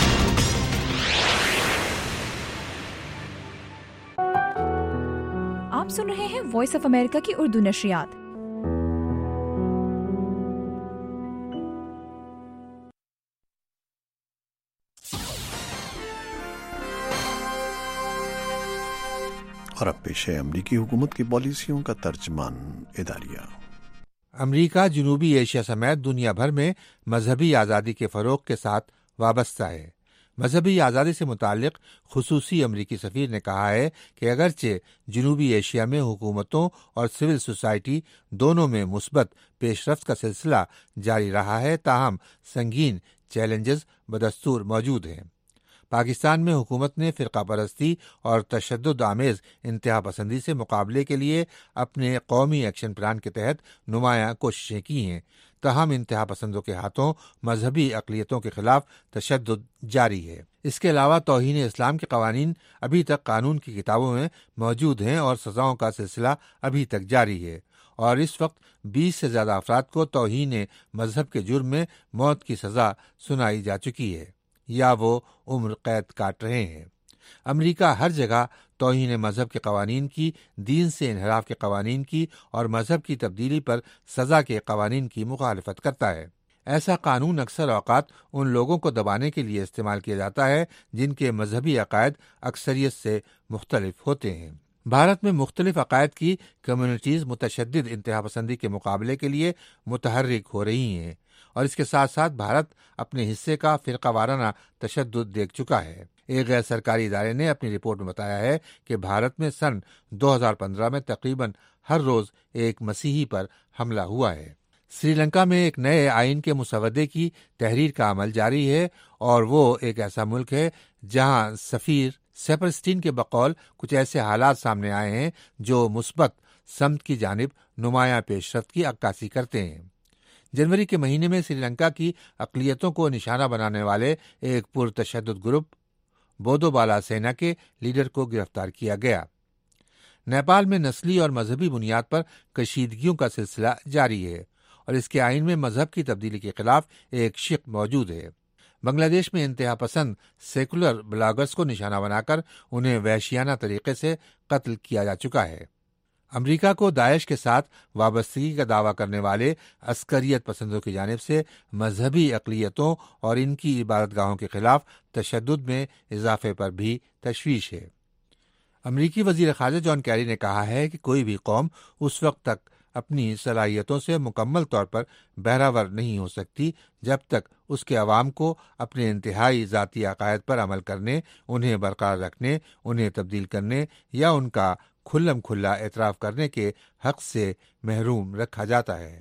آپ سن رہے ہیں وائس آف امریکہ کی اردو نشریات. اور اب پیش ہے امریکی حکومت کی پالیسیوں کا ترجمان اداریہ. امریکہ جنوبی ایشیا سمیت دنیا بھر میں مذہبی آزادی کے فروغ کے ساتھ وابستہ ہے. مذہبی آزادی سے متعلق خصوصی امریکی سفیر نے کہا ہے کہ اگرچہ جنوبی ایشیا میں حکومتوں اور سول سوسائٹی دونوں میں مثبت پیش رفت کا سلسلہ جاری رہا ہے، تاہم سنگین چیلنجز بدستور موجود ہیں. پاکستان میں حکومت نے فرقہ پرستی اور تشدد آمیز انتہا پسندی سے مقابلے کے لیے اپنے قومی ایکشن پلان کے تحت نمایاں کوششیں کی ہیں، تاہم انتہا پسندوں کے ہاتھوں مذہبی اقلیتوں کے خلاف تشدد جاری ہے. اس کے علاوہ توہین اسلام کے قوانین ابھی تک قانون کی کتابوں میں موجود ہیں اور سزاؤں کا سلسلہ ابھی تک جاری ہے، اور اس وقت بیس سے زیادہ افراد کو توہین مذہب کے جرم میں موت کی سزا سنائی جا چکی ہے یا وہ عمر قید کاٹ رہے ہیں. امریکہ ہر جگہ توہین مذہب کے قوانین کی، دین سے انحراف کے قوانین کی اور مذہب کی تبدیلی پر سزا کے قوانین کی مخالفت کرتا ہے. ایسا قانون اکثر اوقات ان لوگوں کو دبانے کے لیے استعمال کیا جاتا ہے جن کے مذہبی عقائد اکثریت سے مختلف ہوتے ہیں. بھارت میں مختلف عقائد کی کمیونٹیز متشدد انتہا پسندی کے مقابلے کے لیے متحرک ہو رہی ہیں، اور اس کے ساتھ ساتھ بھارت اپنے حصے کا فرقہ وارانہ تشدد دیکھ چکا ہے. ایک غیر سرکاری ادارے نے اپنی رپورٹ میں بتایا ہے کہ بھارت میں سن دو ہزار پندرہ میں تقریباً ہر روز ایک مسیحی پر حملہ ہوا ہے. سری لنکا میں ایک نئے آئین کے مسودے کی تحریر کا عمل جاری ہے، اور وہ ایک ایسا ملک ہے جہاں سفیر سیپرسٹین کے بقول کچھ ایسے حالات سامنے آئے ہیں جو مثبت سمت کی جانب نمایاں پیش رفت کی عکاسی کرتے ہیں. جنوری کے مہینے میں سری لنکا کی اقلیتوں کو نشانہ بنانے والے ایک پرتشدد گروپ بودو بالا سینا کے لیڈر کو گرفتار کیا گیا. نیپال میں نسلی اور مذہبی بنیاد پر کشیدگیوں کا سلسلہ جاری ہے، اور اس کے آئین میں مذہب کی تبدیلی کے خلاف ایک شق موجود ہے. بنگلہ دیش میں انتہا پسند سیکولر بلاگرز کو نشانہ بنا کر انہیں وحشیانہ طریقے سے قتل کیا جا چکا ہے. امریکہ کو داعش کے ساتھ وابستگی کا دعویٰ کرنے والے عسکریت پسندوں کی جانب سے مذہبی اقلیتوں اور ان کی عبادت گاہوں کے خلاف تشدد میں اضافے پر بھی تشویش ہے. امریکی وزیر خارجہ جان کیری نے کہا ہے کہ کوئی بھی قوم اس وقت تک اپنی صلاحیتوں سے مکمل طور پر بہرہور نہیں ہو سکتی جب تک اس کے عوام کو اپنے انتہائی ذاتی عقائد پر عمل کرنے، انہیں برقرار رکھنے، انہیں تبدیل کرنے یا ان کا کھلم کھلا اعتراف کرنے کے حق سے محروم رکھا جاتا ہے.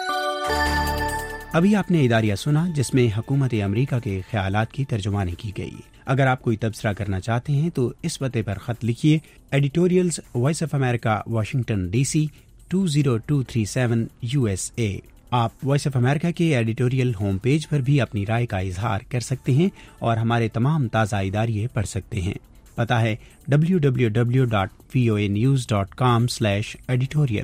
ابھی آپ نے اداریہ سنا جس میں حکومت امریکہ کے خیالات کی ترجمانی کی گئی. اگر آپ کوئی تبصرہ کرنا چاہتے ہیں تو اس پتے پر خط لکھیے: editorials voice of America, Washington D C two zero two three seven U S A. آپ وائس آف امریکہ کے ایڈیٹوریل ہوم پیج پر بھی اپنی رائے کا اظہار کر سکتے ہیں اور ہمارے تمام تازہ اداریے پڑھ سکتے ہیں. پتہ ہے W W W dot V O A news dot com slash editorial.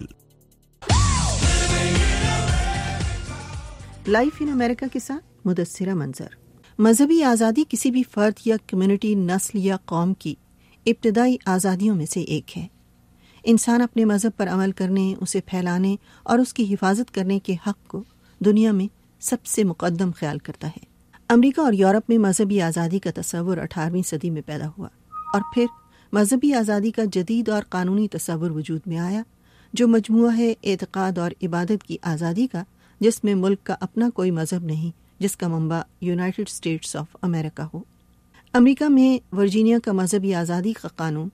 Life in America کے ساتھ مدثرہ منظر۔ مذہبی آزادی کسی بھی فرد یا کمیونٹی، نسل یا قوم کی ابتدائی آزادیوں میں سے ایک ہے۔ انسان اپنے مذہب پر عمل کرنے، اسے پھیلانے اور اس کی حفاظت کرنے کے حق کو دنیا میں سب سے مقدم خیال کرتا ہے۔ امریکہ اور یورپ میں مذہبی آزادی کا تصور اٹھارہویں صدی میں پیدا ہوا اور پھر مذہبی آزادی کا جدید اور قانونی تصور وجود میں آیا، جو مجموعہ ہے اعتقاد اور عبادت کی آزادی کا، جس میں ملک کا اپنا کوئی مذہب نہیں، جس کا منبع یونائٹڈ اسٹیٹس آف امریکہ ہو۔ امریکہ میں ورجینیا کا مذہبی آزادی کا قانون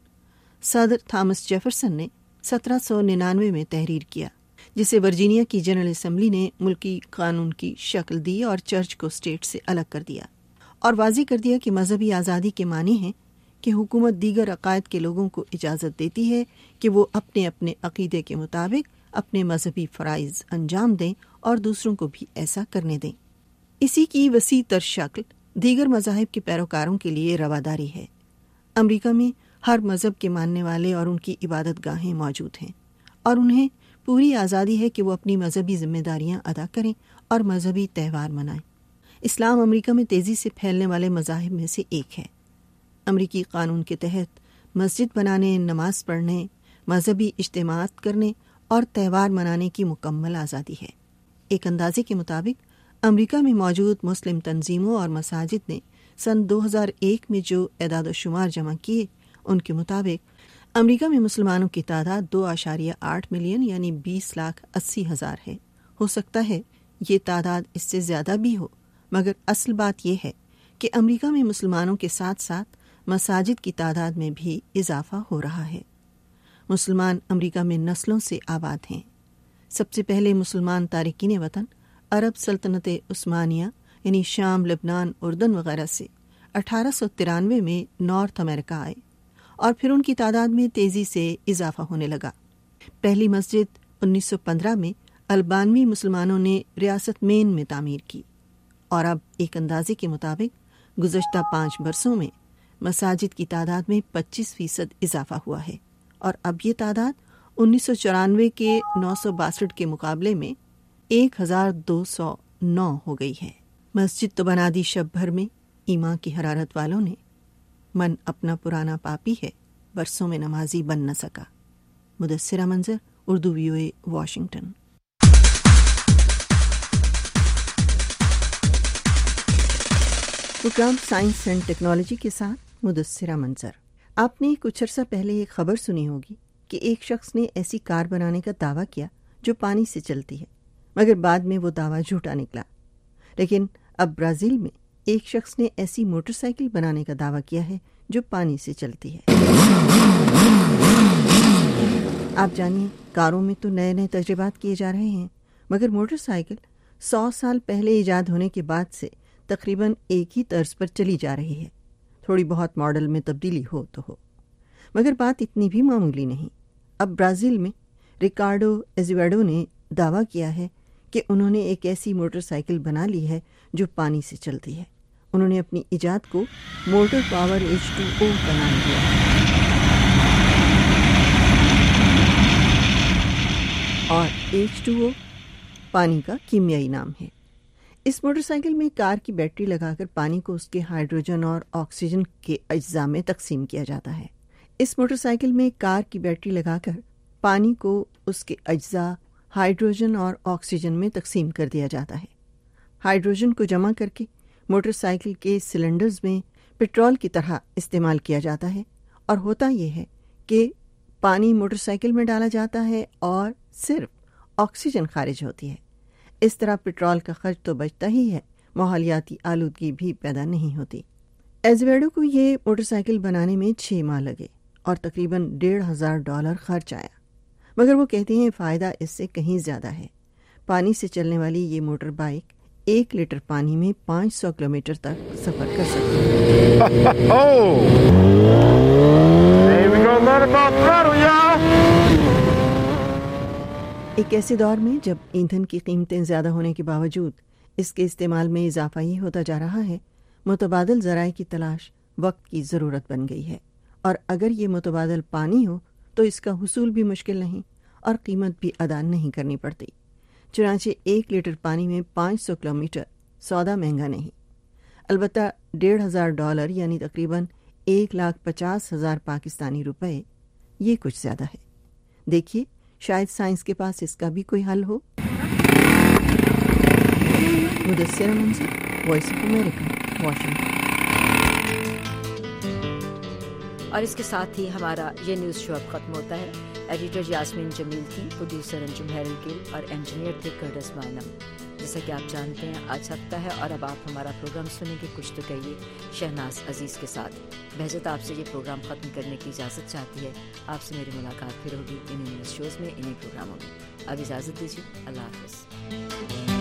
صدر تھامس جیفرسن نے سترہ سو ننانوے میں تحریر کیا، جسے ورجینیا کی جنرل اسمبلی نے ملکی قانون کی شکل دی اور چرچ کو اسٹیٹ سے الگ کر دیا اور واضح کر دیا کہ مذہبی آزادی کے معنی ہیں کہ حکومت دیگر عقائد کے لوگوں کو اجازت دیتی ہے کہ وہ اپنے اپنے عقیدے کے مطابق اپنے مذہبی فرائض انجام دیں اور دوسروں کو بھی ایسا کرنے دیں۔ اسی کی وسیع تر شکل دیگر مذاہب کے پیروکاروں کے لیے رواداری ہے۔ امریکہ میں ہر مذہب کے ماننے والے اور ان کی عبادت گاہیں موجود ہیں اور انہیں پوری آزادی ہے کہ وہ اپنی مذہبی ذمہ داریاں ادا کریں اور مذہبی تہوار منائیں۔ اسلام امریکہ میں تیزی سے پھیلنے والے مذاہب میں سے ایک ہے۔ امریکی قانون کے تحت مسجد بنانے، نماز پڑھنے، مذہبی اجتماعات کرنے اور تہوار منانے کی مکمل آزادی ہے۔ ایک اندازے کے مطابق امریکہ میں موجود مسلم تنظیموں اور مساجد نے سن دو ہزار ایک میں جو اعداد و شمار جمع کیے، ان کے مطابق امریکہ میں مسلمانوں کی تعداد دو اشاریہ آٹھ ملین یعنی بیس لاکھ اسی ہزار ہے۔ ہو سکتا ہے یہ تعداد اس سے زیادہ بھی ہو، مگر اصل بات یہ ہے کہ امریکہ میں مسلمانوں کے ساتھ ساتھ مساجد کی تعداد میں بھی اضافہ ہو رہا ہے۔ مسلمان امریکہ میں نسلوں سے آباد ہیں۔ سب سے پہلے مسلمان تارکین وطن عرب سلطنت عثمانیہ یعنی شام، لبنان، اردن وغیرہ سے اٹھارہ سو ترانوے میں نارتھ امریکہ آئے اور پھر ان کی تعداد میں تیزی سے اضافہ ہونے لگا۔ پہلی مسجد انیس سو پندرہ میں البانوی مسلمانوں نے ریاست مین میں تعمیر کی اور اب ایک اندازے کے مطابق گزشتہ پانچ برسوں میں مساجد کی تعداد میں پچیس فیصد اضافہ ہوا ہے اور اب یہ تعداد انیس سو چورانوے کے نو سو باسٹھ کے مقابلے میں ایک ہزار دو سو نو ہو گئی ہے۔ مسجد تو بنا دی شب بھر میں، ایمان کی حرارت والوں نے، من اپنا پرانا پاپی ہے، برسوں میں نمازی بن نہ سکا۔ Mudassira Manzar, Urdu V O A, Washington. Programme science and technology کے ساتھ مدثرہ منظر۔ آپ نے کچھ عرصہ پہلے ایک خبر سنی ہوگی کہ ایک شخص نے ایسی کار بنانے کا دعویٰ کیا جو پانی سے چلتی ہے، مگر بعد میں وہ دعویٰ جھوٹا نکلا۔ لیکن اب برازیل میں ایک شخص نے ایسی موٹر سائیکل بنانے کا دعویٰ کیا ہے جو پانی سے چلتی ہے۔ آپ جانیے، کاروں میں تو نئے نئے تجربات کیے جا رہے ہیں، مگر موٹر سائیکل سو سال پہلے ایجاد ہونے کے بعد سے تقریباً ایک ہی طرز پر چلی جا رہی ہے۔ تھوڑی بہت ماڈل میں تبدیلی ہو تو ہو، مگر بات اتنی بھی معمولی نہیں۔ اب برازیل میں ریکارڈو ایزویڈو نے دعویٰ کیا ہے کہ انہوں نے ایک ایسی موٹر سائیکل بنا لی ہے جو پانی سے چلتی ہے۔ انہوں نے اپنی ایجاد کو motor power H two O کا نام دیا اور ایچ ٹو او پانی کا کیمیائی نام ہے۔ اس موٹر سائیکل میں کار کی بیٹری لگا کر پانی کو اس کے ہائیڈروجن اور آکسیجن کے اجزاء میں تقسیم کیا جاتا ہے۔ اس موٹر سائیکل میں کار کی بیٹری لگا کر پانی کو اس کے اجزاء ہائیڈروجن اور آکسیجن میں تقسیم کر دیا جاتا ہے۔ ہائیڈروجن کو جمع کر کے موٹر سائیکل کے سلنڈرز میں پٹرول کی طرح استعمال کیا جاتا ہے اور ہوتا یہ ہے کہ پانی موٹر سائیکل میں ڈالا جاتا ہے اور صرف آکسیجن خارج ہوتی ہے۔ اس طرح پٹرول کا خرچ تو بچتا ہی ہے، ماحولیاتی آلودگی بھی پیدا نہیں ہوتی۔ ایزویڈو کو یہ موٹر سائیکل بنانے میں چھ ماہ لگے اور تقریباً ڈیڑھ ہزار ڈالر خرچ آیا، مگر وہ کہتے ہیں فائدہ اس سے کہیں زیادہ ہے۔ پانی سے چلنے والی یہ موٹر بائک ایک لیٹر پانی میں پانچ سو کلومیٹر تک سفر کر سکتی ہے۔ ایک ایسے دور میں جب ایندھن کی قیمتیں زیادہ ہونے کے باوجود اس کے استعمال میں اضافہ ہی ہوتا جا رہا ہے، متبادل ذرائع کی تلاش وقت کی ضرورت بن گئی ہے اور اگر یہ متبادل پانی ہو تو اس کا حصول بھی مشکل نہیں اور قیمت بھی ادا نہیں کرنی پڑتی۔ چنانچہ ایک لیٹر پانی میں پانچ سو کلو میٹر سودا مہنگا نہیں، البتہ ڈیڑھ ہزار ڈالر یعنی تقریباً ایک لاکھ پچاس ہزار پاکستانی روپے یہ کچھ زیادہ ہے۔ دیکھیے شاید سائنس کے پاس اس کا بھی کوئی حل ہو۔ Mudassar Mansoor, voice of America, Washington. اور اس کے ساتھ ہی ہمارا یہ نیوز شو اب ختم ہوتا ہے۔ ایڈیٹر یاسمین جمیل تھی، پروڈیوسر انجم ہیرل گل اور انجینئر تھے کرٹس مائنم۔ جیسا کہ آپ جانتے ہیں آج ہفتہ ہے اور اب آپ ہمارا پروگرام سنیں گے کچھ تو کہیے شہناز عزیز کے ساتھ۔ بہزت آپ سے یہ پروگرام ختم کرنے کی اجازت چاہتی ہے۔ آپ سے میری ملاقات پھر ہوگی انہیں نیوز شوز میں، انہیں پروگراموں میں۔ اب اجازت دیجیے، اللہ حافظ۔